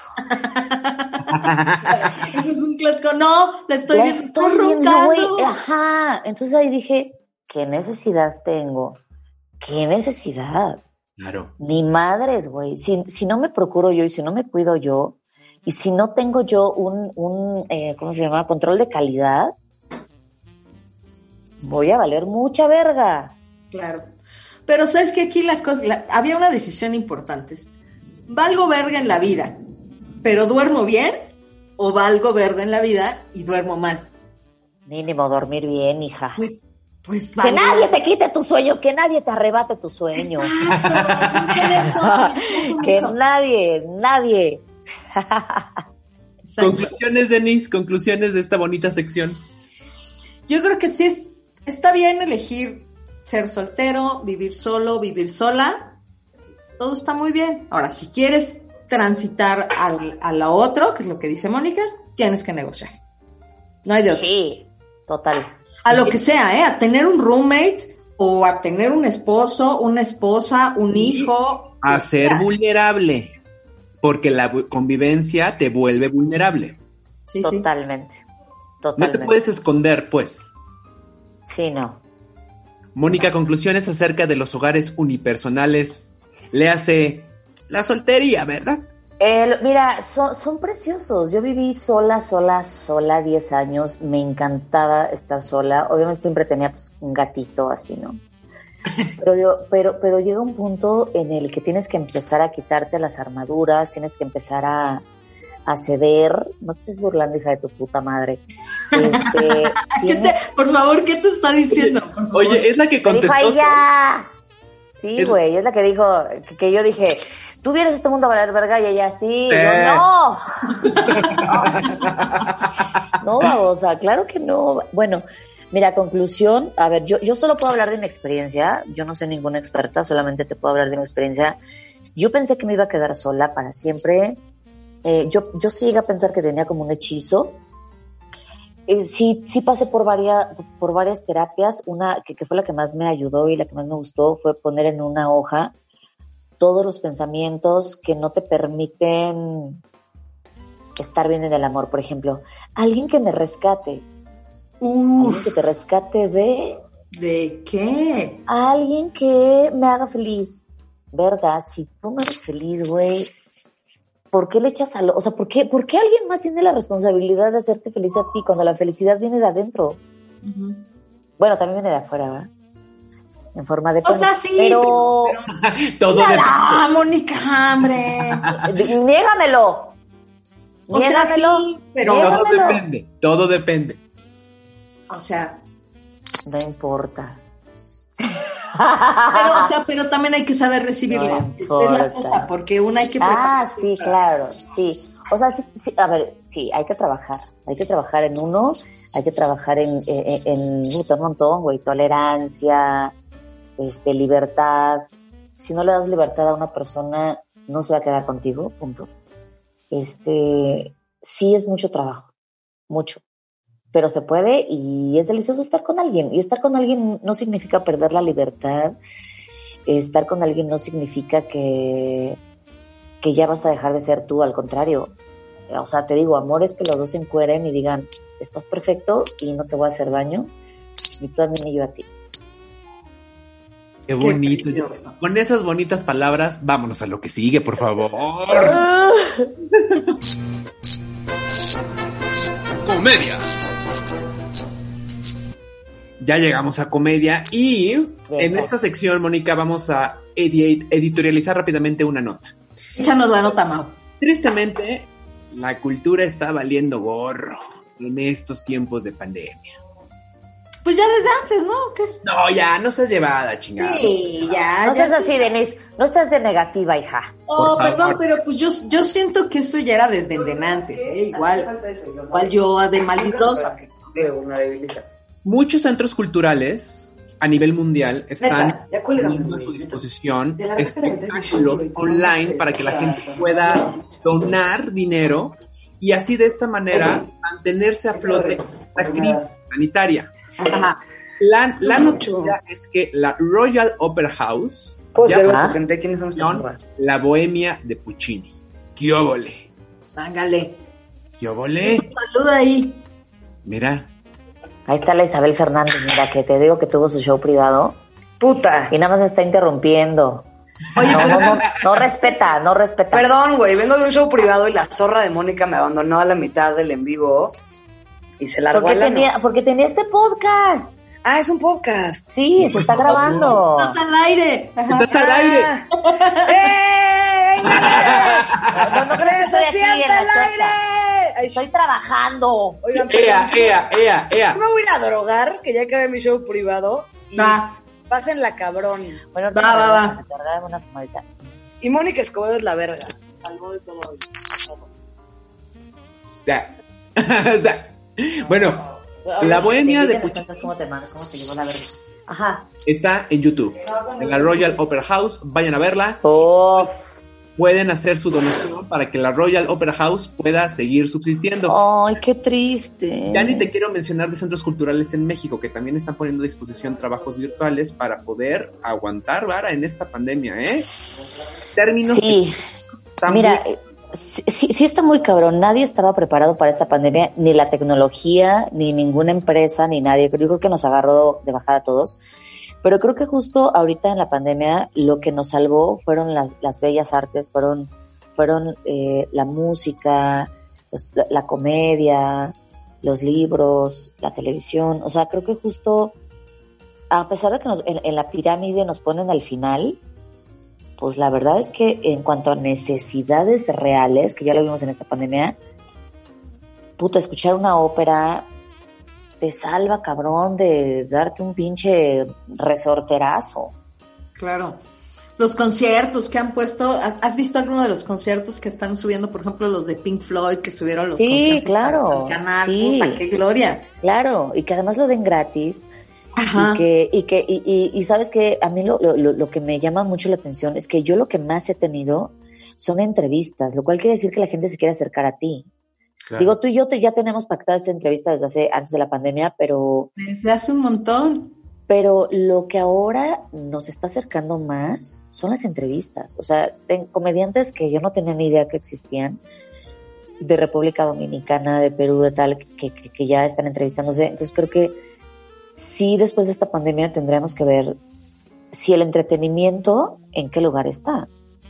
Ese es un clásico. No, la estoy viendo. Estoy viendo, güey. Ajá. Entonces ahí dije, ¿qué necesidad tengo? ¿Qué necesidad? Claro. Ni madres, güey. Si no me procuro yo y si no me cuido yo y si no tengo yo un ¿cómo se llama? Control de calidad, voy a valer mucha verga. Claro. Pero sabes que aquí había una decisión importante. ¿Valgo verga en la vida, pero duermo bien? ¿O valgo verga en la vida y duermo mal? Mínimo dormir bien, hija. Pues que nadie te quite tu sueño, que nadie te arrebate tu sueño. Que nadie. Conclusiones, Denise, conclusiones de esta bonita sección. Yo creo que sí está bien elegir ser soltero, vivir solo, vivir sola. Todo está muy bien. Ahora, si quieres transitar a lo otro, que es lo que dice Mónica, tienes que negociar. No hay de otro. Sí, total. A lo que sea, a tener un roommate o a tener un esposo, una esposa, un hijo. A ser vulnerable, porque la convivencia te vuelve vulnerable. Sí, totalmente. No te puedes esconder, pues. Sí, no. Mónica, conclusiones acerca de los hogares unipersonales. Le hace la soltería, ¿verdad? Mira, son preciosos. Yo viví sola 10 años. Me encantaba estar sola. Obviamente siempre tenía pues, un gatito así, ¿no? Pero llega un punto en el que tienes que empezar a quitarte las armaduras, tienes que empezar a ceder. No te estés burlando, hija de tu puta madre. Por favor, ¿qué te está diciendo? Oye, es la que contestó. Dijo, ya. Sí, güey, es la que dijo, que yo dije, tú vienes a este mundo a valer verga, y ella, sí, yo, no. No, babosa, claro que no. Bueno, mira, conclusión, a ver, yo solo puedo hablar de mi experiencia, yo no soy ninguna experta, solamente te puedo hablar de mi experiencia. Yo pensé que me iba a quedar sola para siempre, yo sí llegué a pensar que tenía como un hechizo. Sí pasé por varias terapias. Una que fue la que más me ayudó y la que más me gustó fue poner en una hoja todos los pensamientos que no te permiten estar bien en el amor. Por ejemplo, alguien que me rescate. Alguien que te rescate ¿De qué? Alguien que me haga feliz. Verga, si tú no eres feliz, güey, ¿por qué le echas o sea, ¿por qué alguien más tiene la responsabilidad de hacerte feliz a ti cuando la felicidad viene de adentro? Uh-huh. Bueno, también viene de afuera, ¿verdad? en forma de O sea, sí, pero Todo ¡Mírala, Mónica, hombre! niégamelo. O sea, Niégamelo. sí, pero... Niégamelo. Todo depende. O sea... No importa. Pero también hay que saber recibirla. No Esa es la importa. cosa, porque una hay que Sí, claro, sí. O sea, sí, a ver, sí, hay que trabajar en uno, hay que trabajar en un montón, güey, tolerancia, libertad. Si no le das libertad a una persona, no se va a quedar contigo, punto. Sí es mucho trabajo, mucho, pero se puede y es delicioso estar con alguien. Y estar con alguien no significa perder la libertad, estar con alguien no significa que ya vas a dejar de ser tú, al contrario. O sea, te digo, amor es que los dos se encueren y digan, estás perfecto y no te voy a hacer daño, ni tú a mí ni yo a ti. Qué bonito. precioso. Con esas bonitas palabras, vámonos a lo que sigue, por favor. Comedia. Ya llegamos a comedia y en esta sección, Mónica, vamos a editorializar rápidamente una nota. Échanos la nota, Mau. Tristemente, la cultura está valiendo gorro en estos tiempos de pandemia. Pues ya desde antes, ¿no? ¿Qué? No, ya, no seas llevada, chingada. Sí, ya. No ya seas así, Denise, no estás de negativa, hija. Oh, Por favor. perdón, pero pues yo siento que eso ya era desde antes, ¿eh? Igual yo de malvibrosa. Muchos centros culturales a nivel mundial están poniendo a su disposición espectáculos online para que la gente pueda donar dinero y así de esta manera mantenerse a flote la crisis sanitaria. Ajá. La noticia es que la Royal Opera House ya la Bohemia de Puccini. ¡Qué óvole! Ángale. ¡Qué óvole! Saluda ahí. Mira, Ahí está la Isabel Fernández, mira, que te digo que tuvo su show privado Puta. y nada más me está interrumpiendo. Oye, No respeta. Perdón, güey, vengo de un show privado y la zorra de Mónica me abandonó a la mitad del en vivo y se largó Porque tenía este podcast. Ah, es un podcast. Sí, se está grabando. estás al aire. Ajá. ¡estás al aire! ¡Eh! No crees que estoy aquí en la al aire! Estoy trabajando. Oigan, ¡Ea! me voy a ir a drogar, que ya acabé mi show privado. Y Va. pásenla, cabrón. Bueno, Va. Dame una fumadita. Y Mónica Escobedo es la verga. Salvó de todo. O sea, bueno, la Bohemia de Puccini ¿Cómo te llegó la verga? Ajá. está en YouTube, en la Royal Opera House. Vayan a verla. Uf. Pueden hacer su donación para que la Royal Opera House pueda seguir subsistiendo. Ay, qué triste. Ya ni te quiero mencionar de centros culturales en México que también están poniendo a disposición trabajos virtuales para poder aguantar vara en esta pandemia, ¿eh? Términos. Sí. Están Mira, muy- sí está muy cabrón. Nadie estaba preparado para esta pandemia, ni la tecnología, ni ninguna empresa, ni nadie. Pero yo creo que nos agarró de bajada a todos. Pero creo que justo ahorita en la pandemia lo que nos salvó fueron las bellas artes, fueron la música, la comedia, los libros, la televisión. O sea, creo que justo, a pesar de que en la pirámide nos ponen al final, pues la verdad es que en cuanto a necesidades reales, que ya lo vimos en esta pandemia, puta, escuchar una ópera te salva, cabrón, de darte un pinche resorterazo. Claro. Los conciertos que han puesto, ¿has visto alguno de los conciertos que están subiendo, por ejemplo, los de Pink Floyd que subieron los Sí, conciertos claro, al canal? sí. Puta, qué gloria. Claro, y que además lo den gratis. Ajá. Y sabes que a mí lo que me llama mucho la atención es que yo lo que más he tenido son entrevistas, lo cual quiere decir que la gente se quiere acercar a ti. Claro. Digo, tú y yo ya tenemos pactada esta entrevista desde antes de la pandemia, pero Desde hace un montón. lo que ahora nos está acercando más son las entrevistas. O sea, comediantes que yo no tenía ni idea que existían, de República Dominicana, de Perú, de tal, que ya están entrevistándose. Entonces creo que sí, después de esta pandemia tendremos que ver si el entretenimiento en qué lugar está.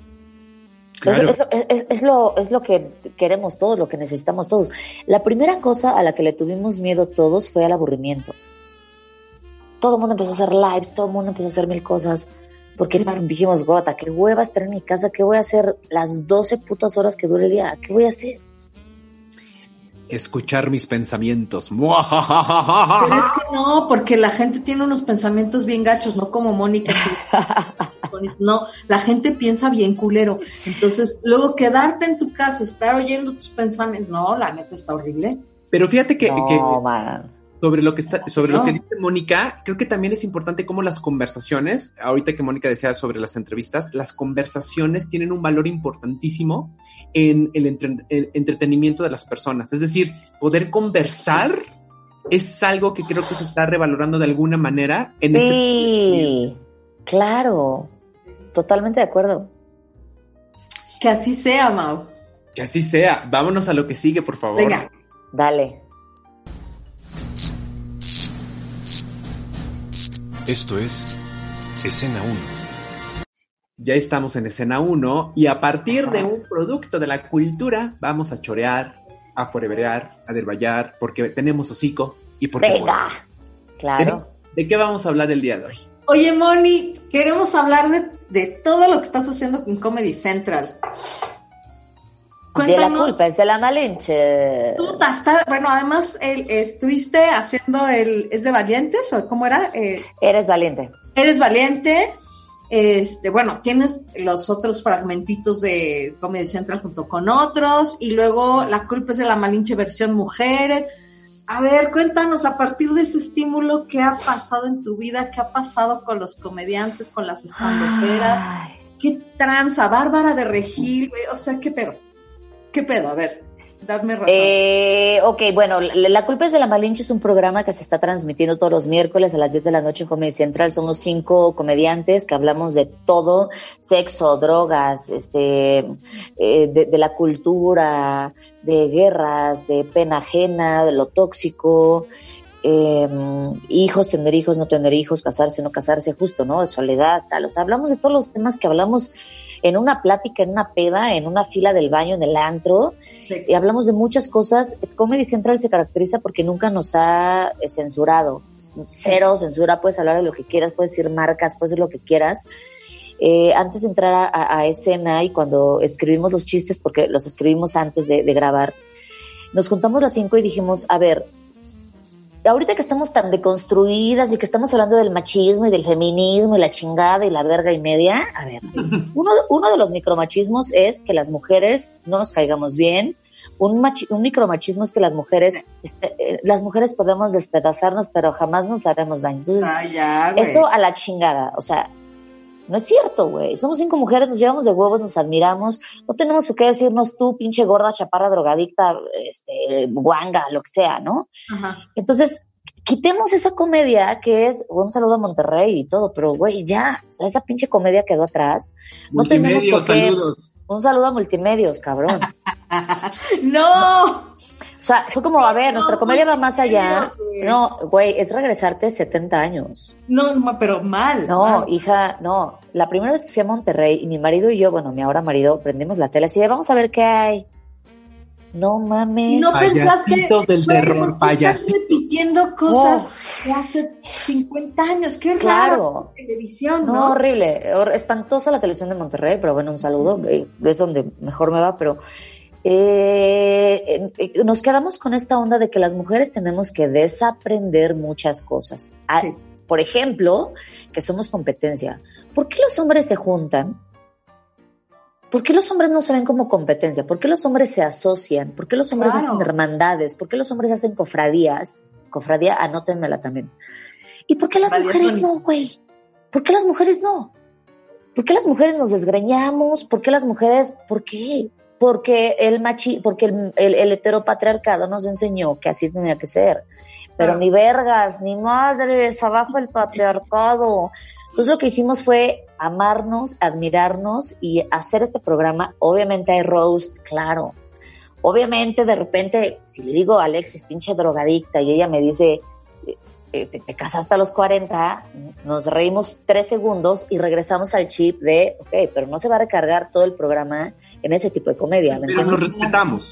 Claro. Es lo que queremos todos, lo que necesitamos todos. La primera cosa a la que le tuvimos miedo todos fue al aburrimiento. todo el mundo empezó a hacer lives, todo el mundo empezó a hacer mil cosas. Porque dijimos, gota, qué hueva estar en mi casa, ¿qué voy a hacer las 12 putas horas que dure el día? ¿Qué voy a hacer? Escuchar mis pensamientos. Pero es que no, porque la gente tiene unos pensamientos bien gachos, no como Mónica. No, la gente piensa bien culero. Entonces, luego quedarte en tu casa, estar oyendo tus pensamientos, no, la neta está horrible. Pero fíjate que Man. sobre lo que dice Mónica, creo que también es importante cómo las conversaciones, ahorita que Mónica decía sobre las entrevistas, las conversaciones tienen un valor importantísimo en el entretenimiento de las personas. Es decir, poder conversar es algo que creo que se está revalorando de alguna manera en Sí, claro, totalmente de acuerdo. Que así sea, Mau. Que así sea. Vámonos a lo que sigue, por favor. Venga. Dale. Esto es Escena 1. Ya estamos en escena 1 y a partir de un producto de la cultura vamos a chorear, a foreverear, a derbayar, porque tenemos hocico y porque... Venga, claro. ¿De qué vamos a hablar el día de hoy? Oye, Moni, queremos hablar de todo lo que estás haciendo con Comedy Central. Cuéntanos. De la culpa es de la Malinche. Tú bueno, además estuviste haciendo ¿es de Valientes o cómo era? Eres valiente. Eres Valiente. Bueno, tienes los otros fragmentitos de Comedy Central junto con otros, y luego La culpa es de la Malinche versión mujeres. A ver, cuéntanos, a partir de ese estímulo, ¿qué ha pasado en tu vida? ¿Qué ha pasado con los comediantes, con las estandoperas? ¿Qué tranza? Bárbara de Regil, güey, o sea, ¿qué pedo? ¿Qué pedo? A ver, dame razón. Ok, bueno, La culpa es de la Malinche es un programa que se está transmitiendo todos los miércoles a las 10 de la noche en Comedy Central. Somos 5 comediantes que hablamos de todo, sexo, drogas, de la cultura, de guerras, de pena ajena, de lo tóxico, hijos, tener hijos, no tener hijos, casarse, no casarse, justo, ¿no? De soledad, tal. O sea, hablamos de todos los temas que hablamos en una plática, en una peda, en una fila del baño, en el antro, Sí. y hablamos de muchas cosas. Comedy Central se caracteriza porque nunca nos ha censurado. Cero censura, puedes hablar de lo que quieras, puedes decir marcas, puedes decir lo que quieras. Antes de entrar a escena y cuando escribimos los chistes, porque los escribimos antes de grabar, nos juntamos las 5 y dijimos, a ver, ahorita que estamos tan deconstruidas y que estamos hablando del machismo y del feminismo y la chingada y la verga y media, a ver, uno de los micromachismos es que las mujeres no nos caigamos bien. Un micromachismo es que las mujeres podemos despedazarnos, pero jamás nos haremos daño. Entonces, Ya, güey. eso a la chingada, o sea, no es cierto, güey. Somos 5 mujeres, nos llevamos de huevos, nos admiramos. No tenemos por qué decirnos tú, pinche gorda, chaparra, drogadicta, guanga, lo que sea, ¿no? Ajá. Entonces, quitemos esa comedia que es un saludo a Monterrey y todo, pero, güey, ya, o sea, esa pinche comedia quedó atrás. No tenemos Multimedios, por qué. saludos. Un saludo a Multimedios, cabrón. ¡No! O sea, fue como, a ver, nuestra comedia va más allá. Multimedios, güey. No, güey, es regresarte 70 años. No, pero mal. No, mal. hija, no. La primera vez que fui a Monterrey y mi marido y yo, bueno, mi ahora marido, prendimos la tele así de vamos a ver qué hay. No mames. No pensaste, Payasitos del güey, terror, ¿por qué payasitos. estás repitiendo cosas de hace 50 años. Qué Claro. raro. Televisión, No, ¿no? horrible. Espantosa la televisión de Monterrey, pero bueno, un saludo. Es donde mejor me va, pero nos quedamos con esta onda de que las mujeres tenemos que desaprender muchas cosas. Sí. Por ejemplo, que somos competencia. ¿Por qué los hombres se juntan? ¿Por qué los hombres no se ven como competencia? ¿Por qué los hombres se asocian? ¿Por qué los hombres Claro. hacen hermandades? ¿Por qué los hombres hacen cofradías? Cofradía, anótenmela también. ¿Y por qué las Cofradía mujeres Tony. no, güey? ¿Por qué las mujeres no? ¿Por qué las mujeres nos desgreñamos? ¿Por qué las mujeres? ¿Por qué? Porque el heteropatriarcado nos enseñó que así tenía que ser. Pero Claro. ni vergas, ni madres, abajo el patriarcado. Entonces lo que hicimos fue amarnos, admirarnos y hacer este programa. Obviamente hay roast, claro. Obviamente de repente, si le digo a Alexis, pinche drogadicta, y ella me dice, te casaste a los 40, nos reímos 3 segundos y regresamos al chip de, ok, pero no se va a recargar todo el programa en ese tipo de comedia. ¿me Pero nos entiendes? respetamos.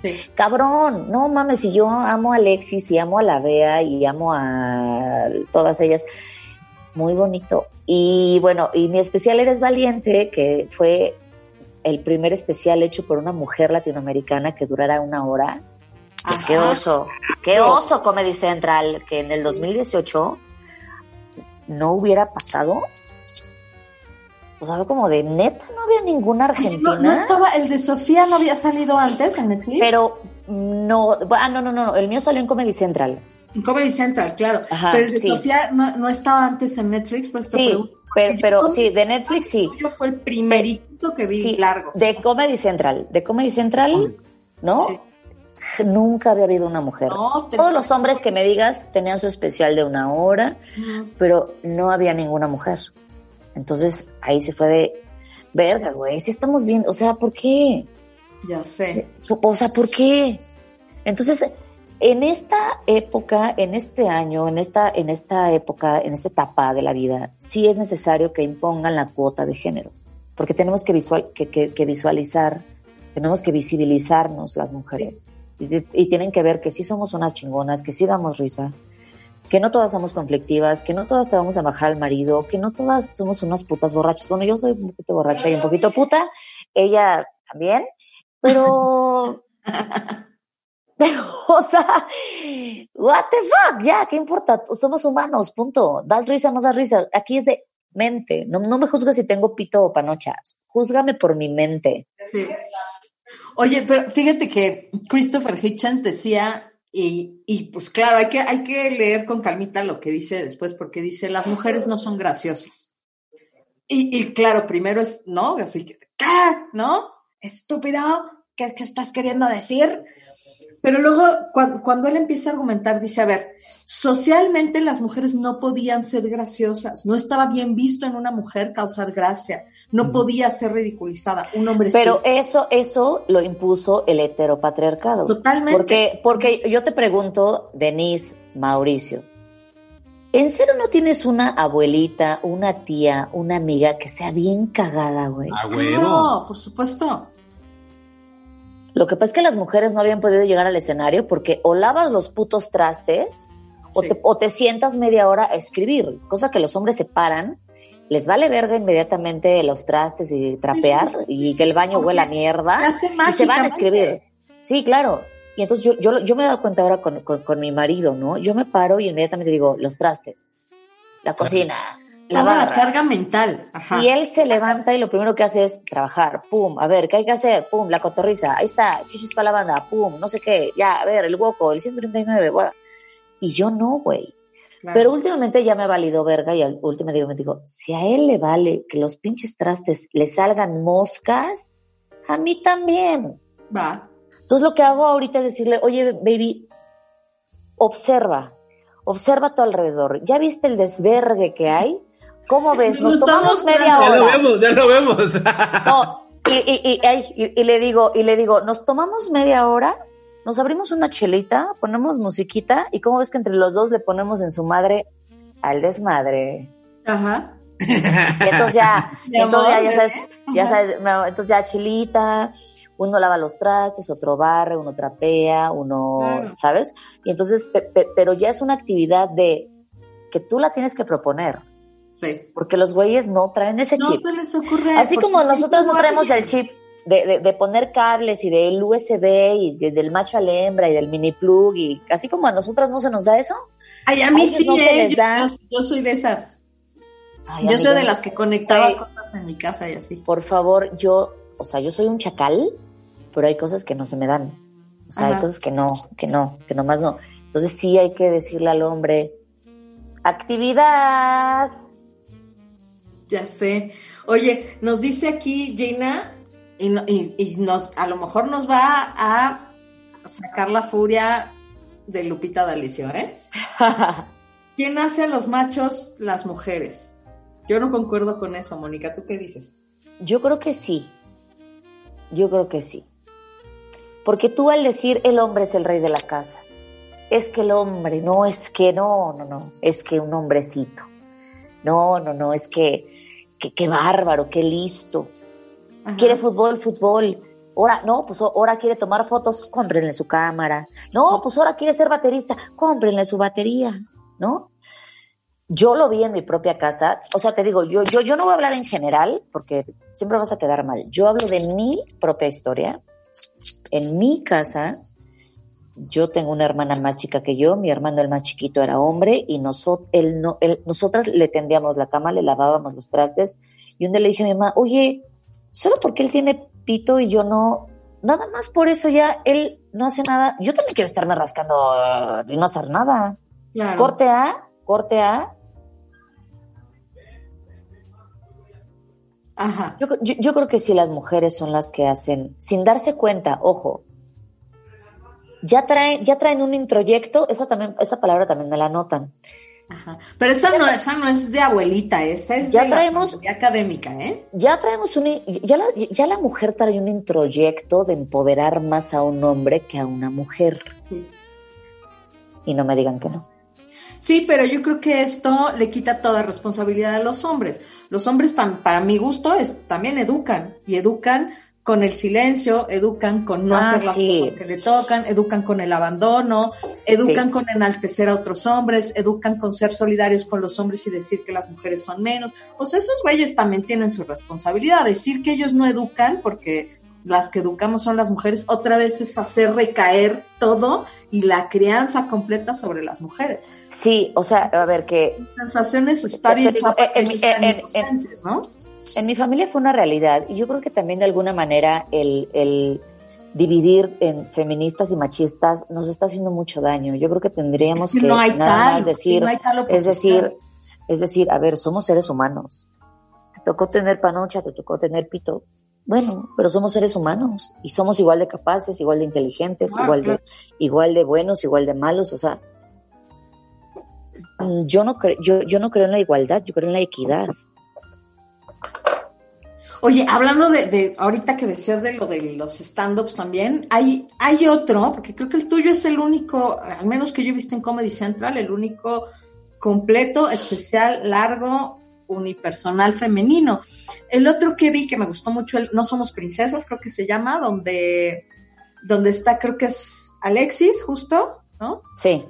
Sí. Cabrón, no mames, si yo amo a Alexis y amo a la Bea y amo a todas ellas, muy bonito. Y bueno, y mi especial Eres Valiente, que fue el primer especial hecho por una mujer latinoamericana que durara 1 hora. Qué oso Comedy Central, que en el 2018 no hubiera pasado. O sea, como de neta, no había ninguna argentina. No estaba, el de Sofía no había salido antes en Netflix. Pero no, no, el mío salió en Comedy Central. En Comedy Central, claro. Ajá, pero el de sí. Sofía no estaba antes en Netflix, por esta Sí, pregunta. pero sí, de Netflix sí. Fue el primerito que vi Sí, largo. de Comedy Central, ¿no? Sí. Nunca había habido una mujer. No, Todos los hombres que me digas tenían su especial de 1 hora, pero no había ninguna mujer. Entonces ahí se fue de verga, güey, si estamos bien, o sea, ¿por qué? Ya sé. O sea, ¿por qué? Entonces, en esta época, en este año, en esta época, en esta etapa de la vida, sí es necesario que impongan la cuota de género, porque tenemos que visualizar, tenemos que visibilizarnos las mujeres, y tienen que ver que sí somos unas chingonas, que sí damos risa, que no todas somos conflictivas, que no todas te vamos a bajar al marido, que no todas somos unas putas borrachas. Bueno, yo soy un poquito borracha y un poquito puta, ella también, pero o sea, what the fuck, ya, ¿qué importa? Somos humanos, punto. Das risa, no das risa. Aquí es de mente, no me juzgues si tengo pito o panochas, júzgame por mi mente. Sí. Oye, pero fíjate que Christopher Hitchens decía, y pues claro, hay que leer con calmita lo que dice después, porque dice, las mujeres no son graciosas. Y claro, primero es, ¿no? Así que, ¿qué? ¿No? Estúpido, ¿qué estás queriendo decir? Pero luego, cuando él empieza a argumentar, dice, a ver, socialmente las mujeres no podían ser graciosas, no estaba bien visto en una mujer causar gracia, no podía ser ridiculizada, un hombre Pero sí. eso lo impuso el heteropatriarcado. Totalmente. Porque yo te pregunto, Denise, Mauricio, ¿en serio no tienes una abuelita, una tía, una amiga que sea bien cagada, güey? Claro, por supuesto. Lo que pasa es que las mujeres no habían podido llegar al escenario porque o lavas los putos trastes Sí. o te sientas media hora a escribir, cosa que los hombres se paran, les vale verga inmediatamente los trastes y trapear Sí. y que el baño huela a mierda y se van a escribir. Sí, claro. Y entonces yo me he dado cuenta ahora con mi marido, ¿no? Yo me paro y inmediatamente digo, los trastes, la cocina, la Toda la barra. carga mental. Ajá. Y él se levanta y lo primero que hace es trabajar, pum, a ver, ¿qué hay que hacer? Pum, la cotorriza, ahí está, chichis para la banda, pum, no sé qué, ya, a ver, el hueco, el 139, bueno. Y yo no, güey. Claro. Pero últimamente ya me valido verga y últimamente me digo, si a él le vale que los pinches trastes le salgan moscas, a mí también. Va. Entonces lo que hago ahorita es decirle, oye, baby, observa a tu alrededor. ¿Ya viste el desvergue que hay? ¿Cómo ves? Nos tomamos media hora. Ya lo vemos. No, y le digo, nos tomamos media hora, nos abrimos una chelita, ponemos musiquita, y ¿cómo ves que entre los dos le ponemos en su madre al desmadre? Ajá. Y entonces ya sabes, no, entonces ya chelita, uno lava los trastes, otro barre, uno trapea, uno, Claro. ¿sabes? Y entonces, pero ya es una actividad de que tú la tienes que proponer. Sí. Porque los güeyes no traen ese No chip. se les ocurre. Así porque como nosotros no no traemos hay- el chip de poner cables y del USB y del macho a la hembra y del mini plug, y así como a nosotras no se nos da eso. Ay, a mí ellos sí, no se les da. yo soy de esas. Ay, Yo soy de amigos, las que conectaba güey, cosas en mi casa y así. por favor, yo soy un chacal, pero hay cosas que no se me dan. O sea, Ajá. hay cosas que nomás no. Entonces sí hay que decirle al hombre, actividad. Ya sé. Oye, nos dice aquí Gina, y nos, a lo mejor nos va a sacar la furia de Lupita D'Alessio, ¿eh? ¿Quién hace a los machos las mujeres? Yo no concuerdo con eso, Mónica. ¿Tú qué dices? Yo creo que sí. Porque tú al decir el hombre es el rey de la casa, es que el hombre, no, es que no, es que un hombrecito. No, es que bárbaro, qué listo. Ajá. Quiere fútbol. ahora quiere tomar fotos, cómprenle su cámara. No, pues ahora quiere ser baterista, cómprenle su batería, ¿no? Yo lo vi en mi propia casa, o sea, te digo, yo no voy a hablar en general, porque siempre vas a quedar mal. Yo hablo de mi propia historia. En mi casa, yo tengo una hermana más chica que yo, mi hermano el más chiquito era hombre, y nosotras le tendíamos la cama, le lavábamos los trastes, y un día le dije a mi mamá, oye, solo porque él tiene pito y yo no, nada más por eso ya él no hace nada, yo también quiero estarme rascando y no hacer nada. Claro. Corte A. Ajá. Yo creo que sí, las mujeres son las que hacen, sin darse cuenta, ojo, ya traen un introyecto, esa palabra también me la anotan. Ajá. Pero esa no es de abuelita, esa es ya de traemos, la académica, ¿eh? Ya traemos ya la mujer trae un introyecto de empoderar más a un hombre que a una mujer. Sí. Y no me digan que no. Sí, pero yo creo que esto le quita toda responsabilidad a los hombres. Los hombres, para mi gusto, también educan, y educan con el silencio, educan con no hacer las cosas que le tocan, educan con el abandono, educan con enaltecer a otros hombres, educan con ser solidarios con los hombres y decir que las mujeres son menos. O sea, esos güeyes también tienen su responsabilidad. Decir que ellos no educan, porque las que educamos son las mujeres, otra vez es hacer recaer todo y la crianza completa sobre las mujeres. Sí, o sea, a ver, que... Sensaciones está bien chafa que sean inocentes, ¿no? En mi familia fue una realidad, y yo creo que también de alguna manera el dividir en feministas y machistas nos está haciendo mucho daño. Yo creo que tendríamos que no hay nada tal, más decir, no hay tal es decir, a ver, somos seres humanos. Te tocó tener panocha, te tocó tener pito. Bueno, pero somos seres humanos y somos igual de capaces, igual de inteligentes, igual de buenos, igual de malos. O sea, yo no creo en la igualdad, yo creo en la equidad. Oye, hablando de ahorita que decías de lo de los stand-ups también, hay otro, porque creo que el tuyo es el único, al menos que yo he visto en Comedy Central, el único completo, especial, largo, unipersonal femenino. El otro que vi que me gustó mucho, el No Somos Princesas, creo que se llama, donde está, creo que es Alexis, justo, ¿no? Sí.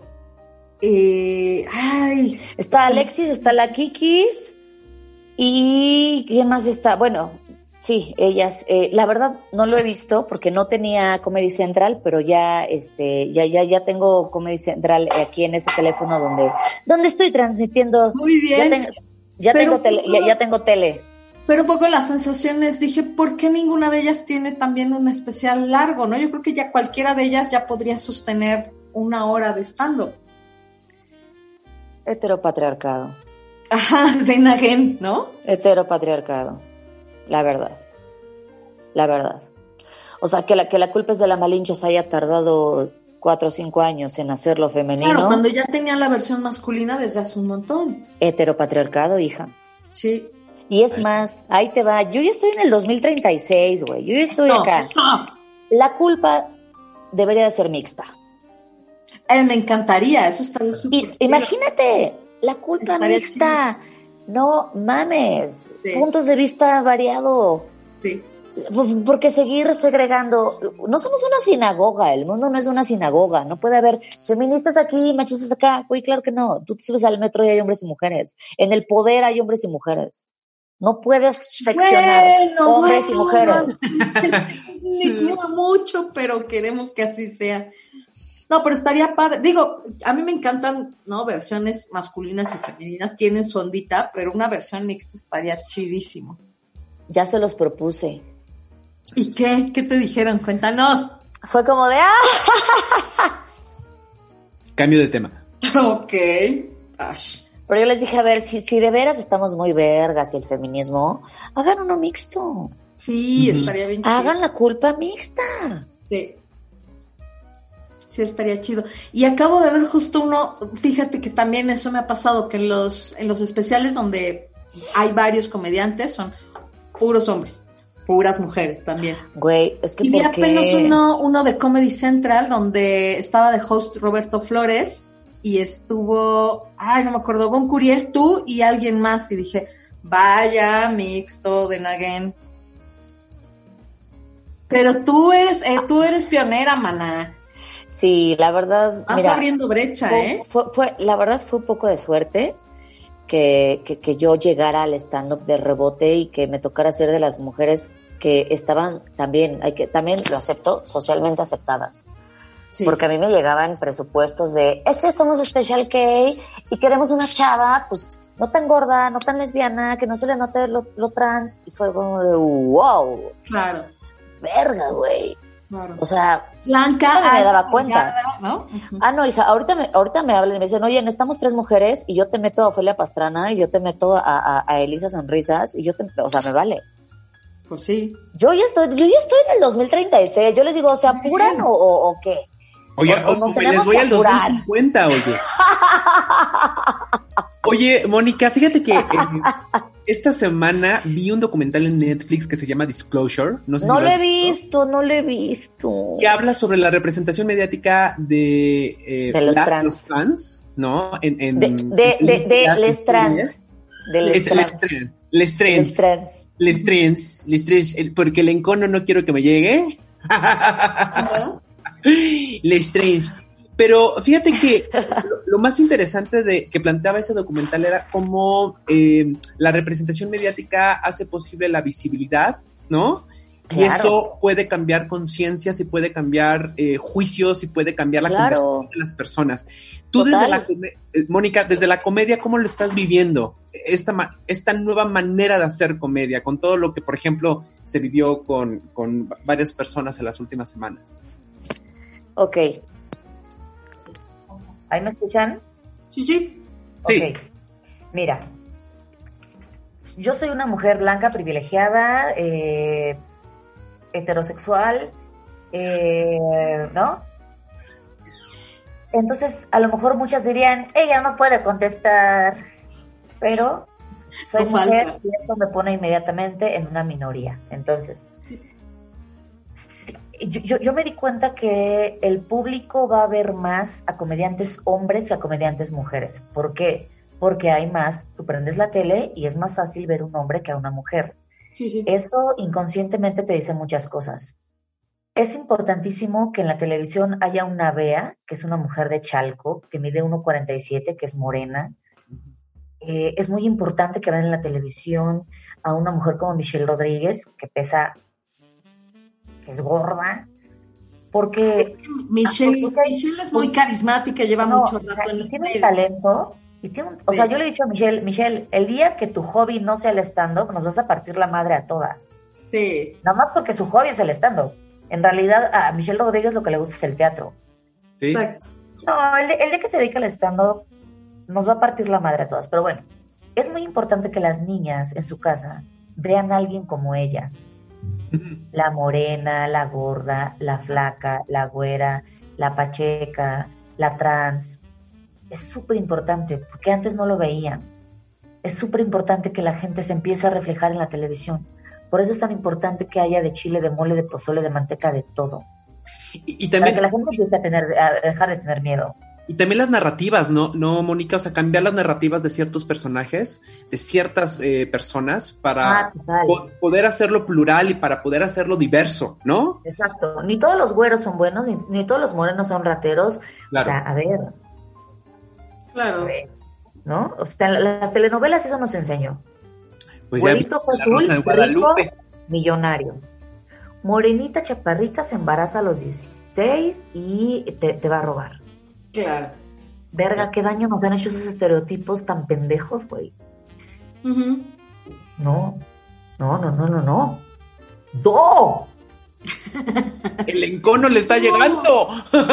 Está Alexis, está la Kikis, y ¿quién más está? Bueno, sí, ellas, la verdad no lo he visto porque no tenía Comedy Central, pero ya tengo Comedy Central aquí en ese teléfono donde estoy transmitiendo. Muy bien. Ya tengo tele. Pero un poco las sensaciones, dije, ¿por qué ninguna de ellas tiene también un especial largo, no? Yo creo que ya cualquiera de ellas ya podría sostener 1 hora de stand-up. Heteropatriarcado. Ajá, de Nagen, ¿no? Heteropatriarcado. La verdad. O sea, que la culpa es de la Malinche se haya tardado 4 o 5 años en hacerlo femenino. Claro, cuando ya tenía la versión masculina desde hace un montón. Heteropatriarcado, hija. Sí. Y es más, ahí te va. Yo ya estoy en el 2036, güey. Yo ya estoy acá. Eso. La culpa debería de ser mixta. Me encantaría, eso estaría súper. Imagínate, la culpa estaría mixta. chido. No mames. Sí. Puntos de vista variado. Sí. Porque seguir segregando, no somos una sinagoga, el mundo no es una sinagoga, no puede haber feministas aquí, machistas acá, güey, claro que no, tú te subes al metro y hay hombres y mujeres, en el poder hay hombres y mujeres, no puedes seccionar hombres y mujeres. No mucho, pero queremos que así sea. No, pero estaría padre, digo, a mí me encantan, ¿no? Versiones masculinas y femeninas, tienen su ondita, pero una versión mixta estaría chidísimo. Ya se los propuse. ¿Y qué? ¿Qué te dijeron? Cuéntanos. Fue como de Cambio de tema. Ok. Ash. Pero yo les dije, a ver, si de veras estamos muy vergas y el feminismo, hagan uno mixto. Sí, estaría bien chido. Hagan la culpa mixta. Sí. Sí, estaría chido. Y acabo de ver justo uno, fíjate que también eso me ha pasado, que en los especiales donde hay varios comediantes son puros hombres, puras mujeres también. Güey, es que y vi apenas uno de Comedy Central donde estaba de host Roberto Flores y estuvo, no me acuerdo, Gon Curiel, tú y alguien más, y dije, vaya mixto de Nagen. Pero tú eres pionera, maná. Sí, la verdad. Vas mira, abriendo brecha, la verdad fue un poco de suerte que yo llegara al stand-up de rebote y que me tocara ser de las mujeres que estaban también lo acepto, socialmente aceptadas. Sí. Porque a mí me llegaban presupuestos de, es que somos Special K y queremos una chava, pues, no tan gorda, no tan lesbiana, que no se le note lo trans. Y fue como de, wow. Claro. Verga, güey. Claro. O sea, Blanca, no me daba cuenta. ¿no? Uh-huh. Ah, no, hija, ahorita me hablan y me dicen, oye, necesitamos 3 mujeres y yo te meto a Ofelia Pastrana y yo te meto a Elisa Sonrisas y o sea, me vale. Pues sí. Yo ya estoy en el 2036, yo les digo, ¿se apuran o qué? Oye, nos me les voy al 2050, oye. Oye, Mónica, fíjate que esta semana vi un documental en Netflix que se llama Disclosure. No sé si no lo he visto. Que habla sobre la representación mediática de los trans, ¿no? Les trans, porque el encono no quiero que me llegue. Les trans. Pero fíjate que lo más interesante que planteaba ese documental era cómo la representación mediática hace posible la visibilidad, ¿no? Claro. Y eso puede cambiar conciencias y puede cambiar juicios y puede cambiar la conversación de las personas. Tú Mónica, desde la comedia, ¿cómo lo estás viviendo? Esta nueva manera de hacer comedia, con todo lo que, por ejemplo, se vivió con varias personas en las últimas semanas. Ok. ¿Ahí me escuchan? Sí. Okay. Mira, yo soy una mujer blanca privilegiada, heterosexual, ¿no? Entonces, a lo mejor muchas dirían, ella no puede contestar, pero soy mujer y eso me pone inmediatamente en una minoría. Entonces, yo me di cuenta que el público va a ver más a comediantes hombres que a comediantes mujeres. ¿Por qué? Porque hay más, tú prendes la tele y es más fácil ver un hombre que a una mujer. Sí. Esto inconscientemente te dice muchas cosas. Es importantísimo que en la televisión haya una Bea, que es una mujer de Chalco, que mide 1.47, que es morena. Es muy importante que vean en la televisión a una mujer como Michelle Rodríguez, que es gorda, porque Michelle es muy carismática, lleva mucho rato en tiene un talento, o sea, yo le he dicho a Michelle, el día que tu hobby no sea el stand-up, nos vas a partir la madre a todas. Sí. Nada más porque su hobby es el stand-up. En realidad, a Michelle Rodríguez lo que le gusta es el teatro. Sí. Exacto. No, el día que se dedica al stand-up, nos va a partir la madre a todas. Pero bueno, es muy importante que las niñas en su casa vean a alguien como ellas. La morena, la gorda, la flaca, la güera, la pacheca, la trans. Es súper importante, porque antes no lo veían. Es súper importante que la gente se empiece a reflejar en la televisión. Por eso es tan importante que haya de chile, de mole, de pozole, de manteca, de todo. Y también, para que la gente empiece a dejar de tener miedo. Y también las narrativas, ¿no, Mónica? O sea, cambiar las narrativas de ciertos personajes, de ciertas personas, para poder hacerlo plural y para poder hacerlo diverso, ¿no? Exacto. Ni todos los güeros son buenos, ni todos los morenos son rateros. Claro. O sea, a ver. Claro. A ver, ¿no? O sea, las telenovelas eso nos enseñó. Pues güerito azul, rico, millonario. Morenita chaparrita se embaraza a los 16 y te va a robar. Claro. Verga, qué daño nos han hecho esos estereotipos tan pendejos, güey. Uh-huh. No. ¡No! El encono le está llegando.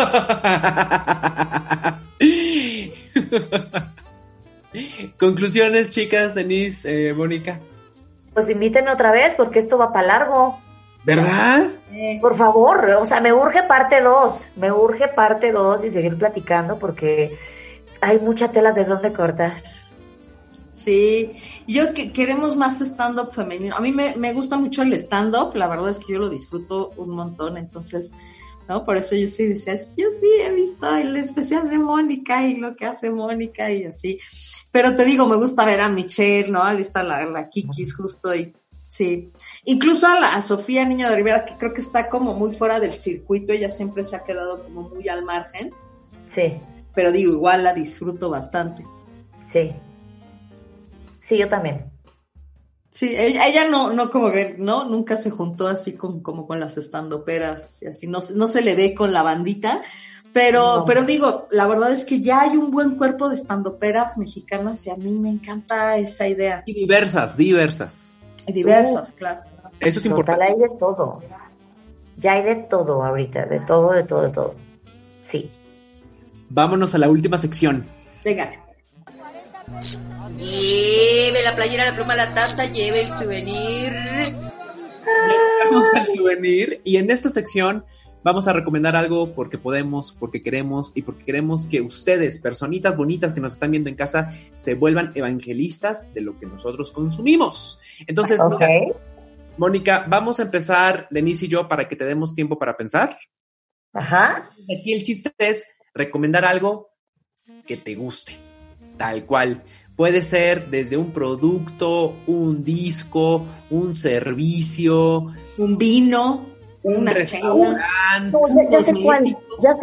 Conclusiones, chicas, Denise, Mónica. Pues invítenme otra vez porque esto va para largo. ¿Verdad? Por favor, o sea, me urge parte 2 y seguir platicando porque hay mucha tela de dónde cortar. Sí, yo queremos más stand-up femenino. A mí me gusta mucho el stand-up, la verdad es que yo lo disfruto un montón, entonces, ¿no? Por eso yo sí decía, yo sí he visto el especial de Mónica y lo que hace Mónica y así. Pero te digo, me gusta ver a Michelle, ¿no? Ahí está la Kikis justo y Sí, incluso a Sofía Niño de Rivera, que creo que está como muy fuera del circuito, ella siempre se ha quedado como muy al margen, Sí, pero digo, igual la disfruto bastante. sí. Sí, yo también. Sí, ella no como que, ¿no? Nunca se juntó así como con las estandoperas y así, no se le ve con la bandita, No. pero digo, la verdad es que ya hay un buen cuerpo de estandoperas mexicanas y a mí me encanta esa idea. Y diversas. Y diversas, claro. Eso es Total, importante. hay de todo. Ya hay de todo ahorita, de todo. Sí. Vámonos a la última sección. Venga. Lleve la playera, la pluma, la taza, lleve el souvenir. Vamos al souvenir y en esta sección vamos a recomendar algo porque podemos, porque queremos y porque queremos que ustedes, personitas bonitas que nos están viendo en casa, se vuelvan evangelistas de lo que nosotros consumimos. Entonces, Ok. Mónica, vamos a empezar, Denise y yo, para que te demos tiempo para pensar. Ajá. Aquí el chiste es recomendar algo que te guste, tal cual. Puede ser desde un producto, un disco, un servicio, Un vino, un una restaurante. No, ya sé cuál, cosmético.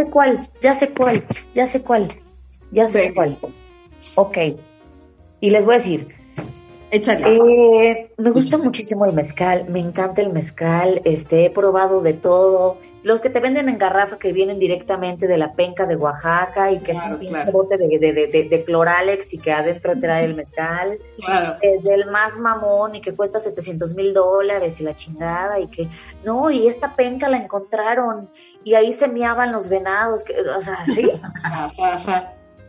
ya sé cuál. Ok. Y les voy a decir, Échale. me gusta muchísimo el mezcal, me encanta el mezcal, he probado de todo. Los que te venden en garrafa que vienen directamente de la penca de Oaxaca y que es Claro, un pinche claro. bote de Cloralex y que adentro trae el mezcal. Claro. Del más mamón y que cuesta $700,000 y la chingada y que no, y esta penca la encontraron y ahí se miaban los venados, o sea, sí. Ajá.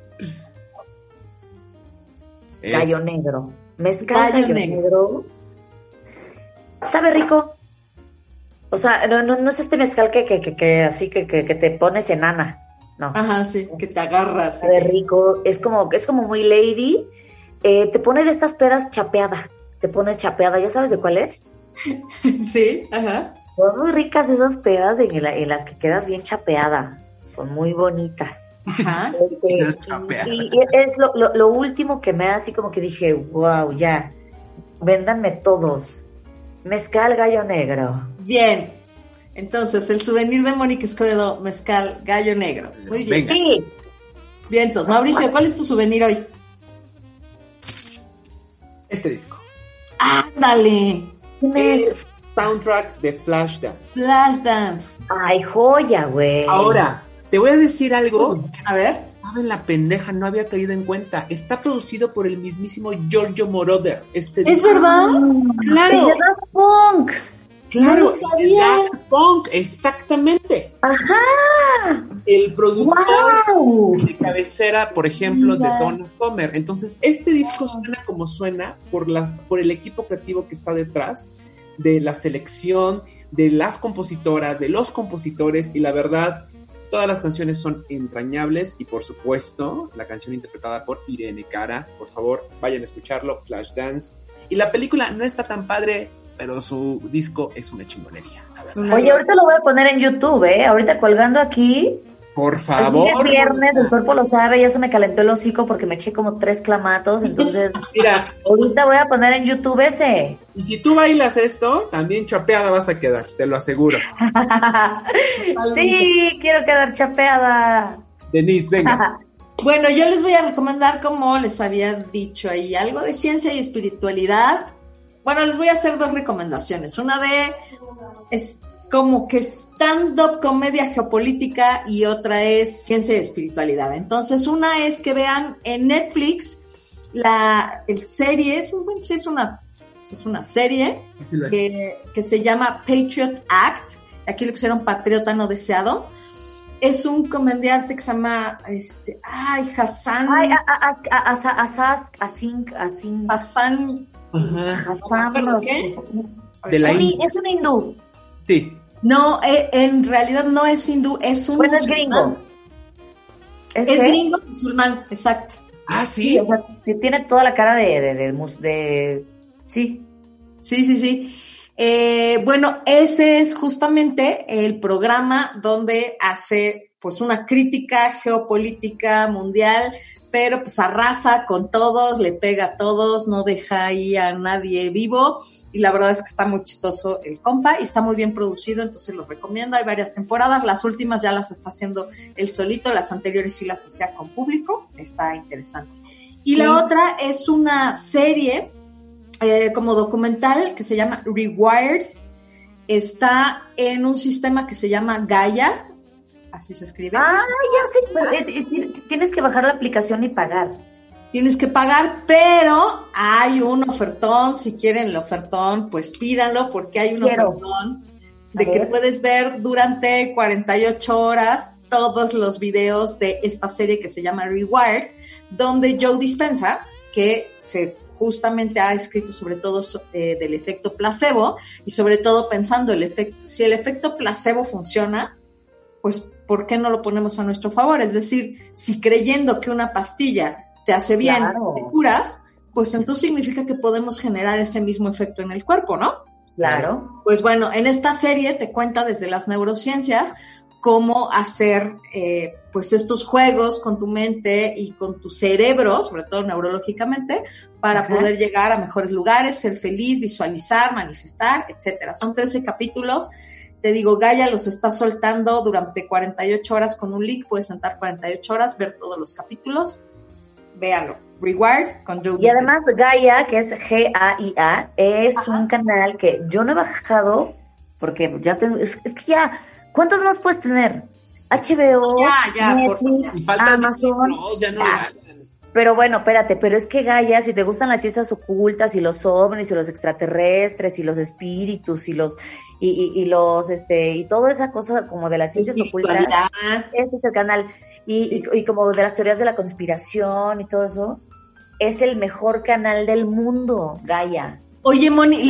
Gallo negro, mezcal Gallo gallo negro. Sabe rico. O sea, no es este mezcal que así que te pones enana, no. Ajá, sí, que te agarras. Sabe rico, es como muy lady. Te pone de estas pedas chapeada. Te pone chapeada, ¿ya sabes de cuál es? Sí, ajá. Son muy ricas esas pedas en las que quedas bien chapeada. Son muy bonitas. Ajá. Quedas chapeada. Y es lo último que me da así como que dije, wow, ya, véndanme todos. Mezcal gallo negro. Bien. Entonces, el souvenir de Mónica Escobedo, mezcal gallo negro. Muy bien. Venga. Sí, Bien, entonces, Mauricio, ¿cuál es tu souvenir hoy? Este disco. ¡Ándale! ¿quién es? Soundtrack de Flashdance. Flashdance. Ay, joya, güey. Ahora, te voy a decir algo. A ver. Saben, la pendeja, no había caído en cuenta. Está producido por el mismísimo Giorgio Moroder. Este ¿Es disco. verdad? Claro. Es de Daft Punk. Claro, No lo sabía. Daft Punk, exactamente. Ajá. El productor Wow. de cabecera, por ejemplo, Mira. de Donna Summer. Entonces, este disco suena como suena por el equipo creativo que está detrás de la selección, de las compositoras, de los compositores, y la verdad, todas las canciones son entrañables, y por supuesto, la canción interpretada por Irene Cara. Por favor, vayan a escucharlo, Flashdance. Y la película no está tan padre, pero su disco es una chingonería, la verdad. Oye, ahorita lo voy a poner en YouTube, Ahorita colgando aquí. Por Hoy favor. es viernes, el cuerpo lo sabe, ya se me calentó el hocico porque me eché como 3 clamatos, entonces Mira, ahorita voy a poner en YouTube ese. y si tú bailas esto, también chapeada vas a quedar, te lo aseguro. Sí, quiero quedar chapeada. Denise, venga. Bueno, yo les voy a recomendar, como les había dicho ahí, algo de ciencia y espiritualidad. Bueno, les voy a hacer 2 recomendaciones. Una es como que stand-up comedia geopolítica y otra es ciencia y espiritualidad. Entonces, una es que vean en Netflix el serie, es una serie que se llama Patriot Act. Aquí le pusieron Patriota No Deseado. Es un comediante que se llama Hassan. Ay, Hassan. Hassan. Ajá. ¿Pero qué? De la Es un hindú. Sí. No, en realidad no es hindú, es un Bueno, es musulmán. gringo. Es qué? gringo musulmán, exacto. Ah, Sí, sí. o sea, tiene toda la cara de sí. Sí. Bueno, ese es justamente el programa donde hace pues una crítica geopolítica mundial, pero pues arrasa con todos, le pega a todos, no deja ahí a nadie vivo, y la verdad es que está muy chistoso el compa y está muy bien producido, entonces lo recomiendo. Hay varias temporadas, las últimas ya las está haciendo él solito, las anteriores sí las hacía con público, está interesante. Y sí. La otra es una serie como documental que se llama Rewired, está en un sistema que se llama Gaia, así se escribe. Ah, ya sé, tienes que bajar la aplicación y pagar. Tienes que pagar, pero hay un ofertón, si quieren el ofertón, pues pídanlo, porque hay un ofertón de que puedes ver durante 48 horas todos los videos de esta serie que se llama Rewired, donde Joe Dispenza, que se justamente ha escrito sobre todo del efecto placebo, y sobre todo pensando si el efecto placebo funciona, pues ¿por qué no lo ponemos a nuestro favor? Es decir, si creyendo que una pastilla te hace bien, claro, te curas, pues entonces significa que podemos generar ese mismo efecto en el cuerpo, ¿no? Claro. Pues bueno, en esta serie te cuenta desde las neurociencias cómo hacer pues estos juegos con tu mente y con tu cerebro, sobre todo neurológicamente, para poder llegar a mejores lugares, ser feliz, visualizar, manifestar, etcétera. Son 13 capítulos. Te digo, Gaia los está soltando durante 48 horas con un link. Puedes sentar 48 horas, ver todos los capítulos. Véanlo. Rewired con Joe. Y además Gaia, que es G-A-I-A, es un canal que yo no he bajado porque ya tengo, es que ya, ¿cuántos más puedes tener? HBO, Netflix, Amazon. Ya no. Pero bueno, espérate, pero es que Gaia, si te gustan las ciencias ocultas y los ovnis y los extraterrestres y los espíritus y los y toda esa cosa como de las ciencias ocultas, este es el canal. Y como de las teorías de la conspiración y todo eso, es el mejor canal del mundo, Gaia. Oye, Moni,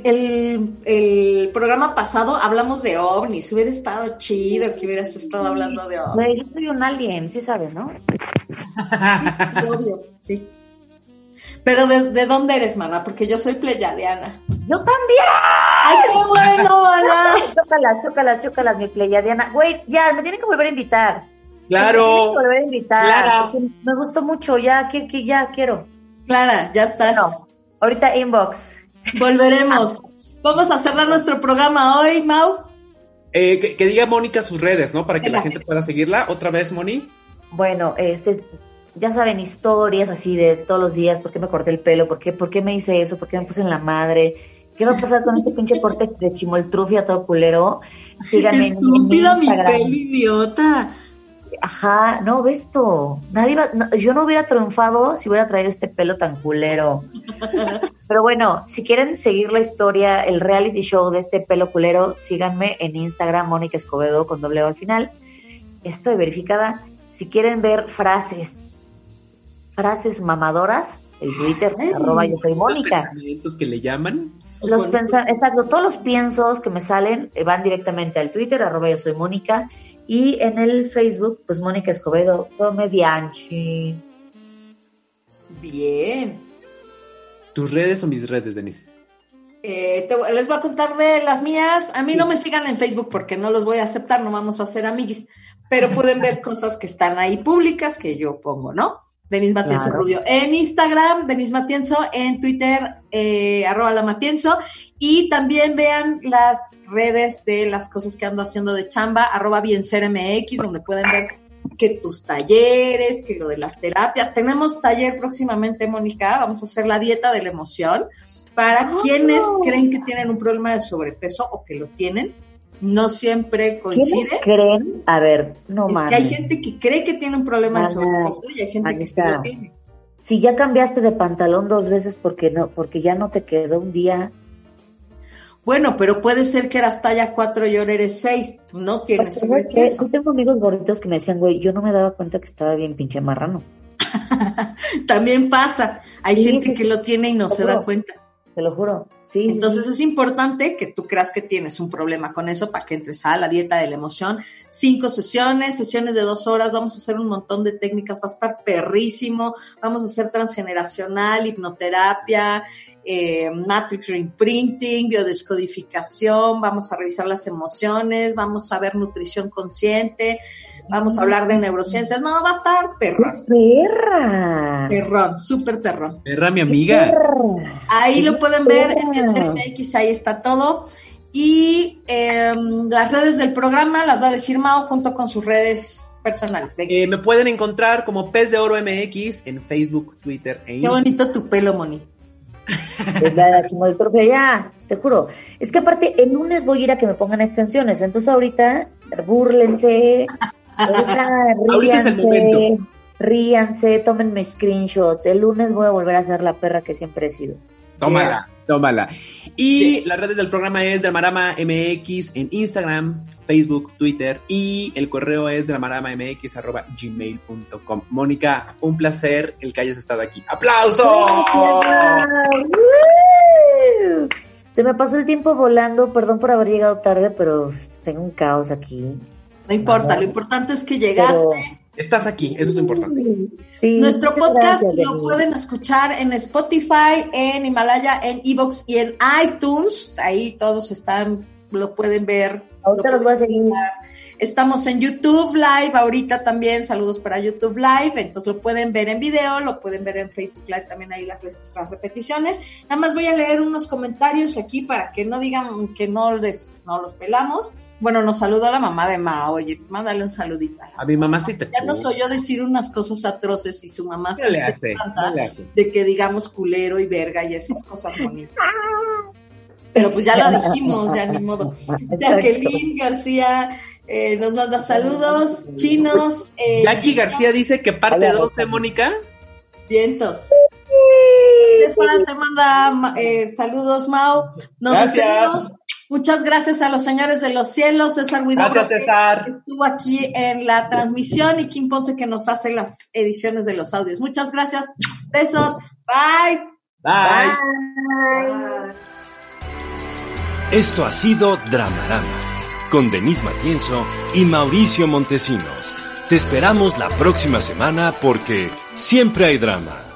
el programa pasado hablamos de ovnis. Hubiera estado chido que hubieras estado hablando de ovnis. Yo soy un alien, sí sabes, ¿no? Sí, obvio, sí. Pero ¿de dónde eres, mana? Porque yo soy pleyadiana. ¡Yo también! ¡Ay, qué bueno, mana! Chócalas, mi pleyadiana. Güey, ya, me tienen que volver a invitar. Claro. Volver a invitar. Claro. Me gustó mucho, ya quiero. Clara, ya estás. No, ahorita inbox. Volveremos. Vamos a cerrar nuestro programa hoy, Mau. Que diga Mónica sus redes, ¿no? Para que la gente pueda seguirla. Otra vez, Moni. Bueno, ya saben, historias así de todos los días. ¿Por qué me corté el pelo? ¿Por qué me hice eso? ¿Por qué me puse en la madre? ¿Qué va a pasar con este pinche corte de chimoltrufia todo culero? Síganme en Instagram. Mi pelo, idiota. Ajá, no, ves esto. Yo no hubiera triunfado si hubiera traído este pelo tan culero. Pero bueno, si quieren seguir la historia, el reality show de este pelo culero, síganme en Instagram, Mónica Escobedo con doble O al final. Estoy verificada. Si quieren ver frases mamadoras, el Twitter, @yo soy Mónica. ¿Los pensamientos que le llaman? Exacto, todos los piensos que me salen van directamente al Twitter, @yo soy Mónica. Y en el Facebook, pues Mónica Escobedo, comedianchi. Bien. ¿Tus redes o mis redes, Denise? Les voy a contar de las mías. A mí no me sigan en Facebook porque no los voy a aceptar, no vamos a ser amiguis. Pero pueden ver cosas que están ahí públicas que yo pongo, ¿no? Denise Matienzo Rubio. En Instagram, Denise Matienzo. En Twitter, @lamatienzo. Y también vean las redes de las cosas que ando haciendo de chamba, @biensermx, donde pueden ver que tus talleres, que lo de las terapias. Tenemos taller próximamente, Mónica. Vamos a hacer la dieta de la emoción para quienes creen que tienen un problema de sobrepeso o que lo tienen. No siempre coincide. ¿Quiénes creen? A ver, no mames. Es que hay gente que cree que tiene un problema de sobrepeso y hay gente que sí lo tiene. Si ya cambiaste de pantalón 2 veces porque ya no te quedó un día. Bueno, pero puede ser que eras talla 4 y ahora eres 6. No tienes sobrepeso. Sí tengo amigos gorditos que me decían, güey, yo no me daba cuenta que estaba bien pinche marrano. También pasa. Hay gente que lo tiene y no se da cuenta. Te lo juro. Sí, Entonces sí. es importante que tú creas que tienes un problema con eso para que entres a la dieta de la emoción. 5 sesiones de 2 horas, vamos a hacer un montón de técnicas, va a estar perrísimo, vamos a hacer transgeneracional, hipnoterapia, matrix imprinting, biodescodificación, vamos a revisar las emociones, vamos a ver nutrición consciente, vamos a hablar de neurociencias. No, va a estar perrón. ¡Perra! Perrón, súper perrón. Perra, mi amiga. Perra. Ahí lo pueden ver en perra. Serie MX, ahí está todo. Y las redes del programa las va a decir Mau junto con sus redes personales. Me pueden encontrar como Pez de Oro MX en Facebook, Twitter e Qué Instagram. bonito tu pelo, Moni. La chimoltrofia, ya, te juro. Es que aparte, el lunes voy a ir a que me pongan extensiones. Entonces ahorita, búrlense. Ahorita es el momento. Ríanse, tomen mis screenshots. El lunes voy a volver a ser la perra que siempre he sido. Tómala. Y las redes del programa es Dramarama MX en Instagram, Facebook, Twitter y el correo es dramaramamx@gmail.com. Mónica, un placer el que hayas estado aquí. ¡Aplausos! Se me pasó el tiempo volando, perdón por haber llegado tarde, pero tengo un caos aquí. No importa, lo importante es que llegaste. Estás aquí, eso es lo importante. Sí, Nuestro muchas podcast gracias, lo Denise. pueden escuchar en Spotify, en Himalaya, en Evox y en iTunes. Ahí todos están, lo pueden ver. Ahorita los voy a seguir. Estamos en YouTube Live ahorita también, saludos para YouTube Live, entonces lo pueden ver en video, lo pueden ver en Facebook Live también, ahí las repeticiones. Nada más voy a leer unos comentarios aquí para que no digan que no los pelamos. Bueno, nos saludó la mamá de Mao, oye, mándale un saludito. A mi mamacita. Ya nos oyó decir unas cosas atroces y su mamá ¿Qué le se hace? espanta ¿Qué le hace? de que digamos culero y verga y esas cosas bonitas. Pero pues ya lo dijimos, ya ni modo. Jacqueline García nos manda saludos, chinos. Jackie García dice que parte 12, Mónica. Vientos. Estefan te manda saludos, Mau. Nos Gracias. despedimos. Muchas gracias a los señores de los cielos, César Huidobro, Gracias, César. que estuvo aquí en la transmisión, y Kim Ponce, que nos hace las ediciones de los audios. Muchas gracias. Besos. Bye. Bye. Esto ha sido Dramarama, con Denise Matienzo y Mauricio Montesinos. Te esperamos la próxima semana porque siempre hay drama.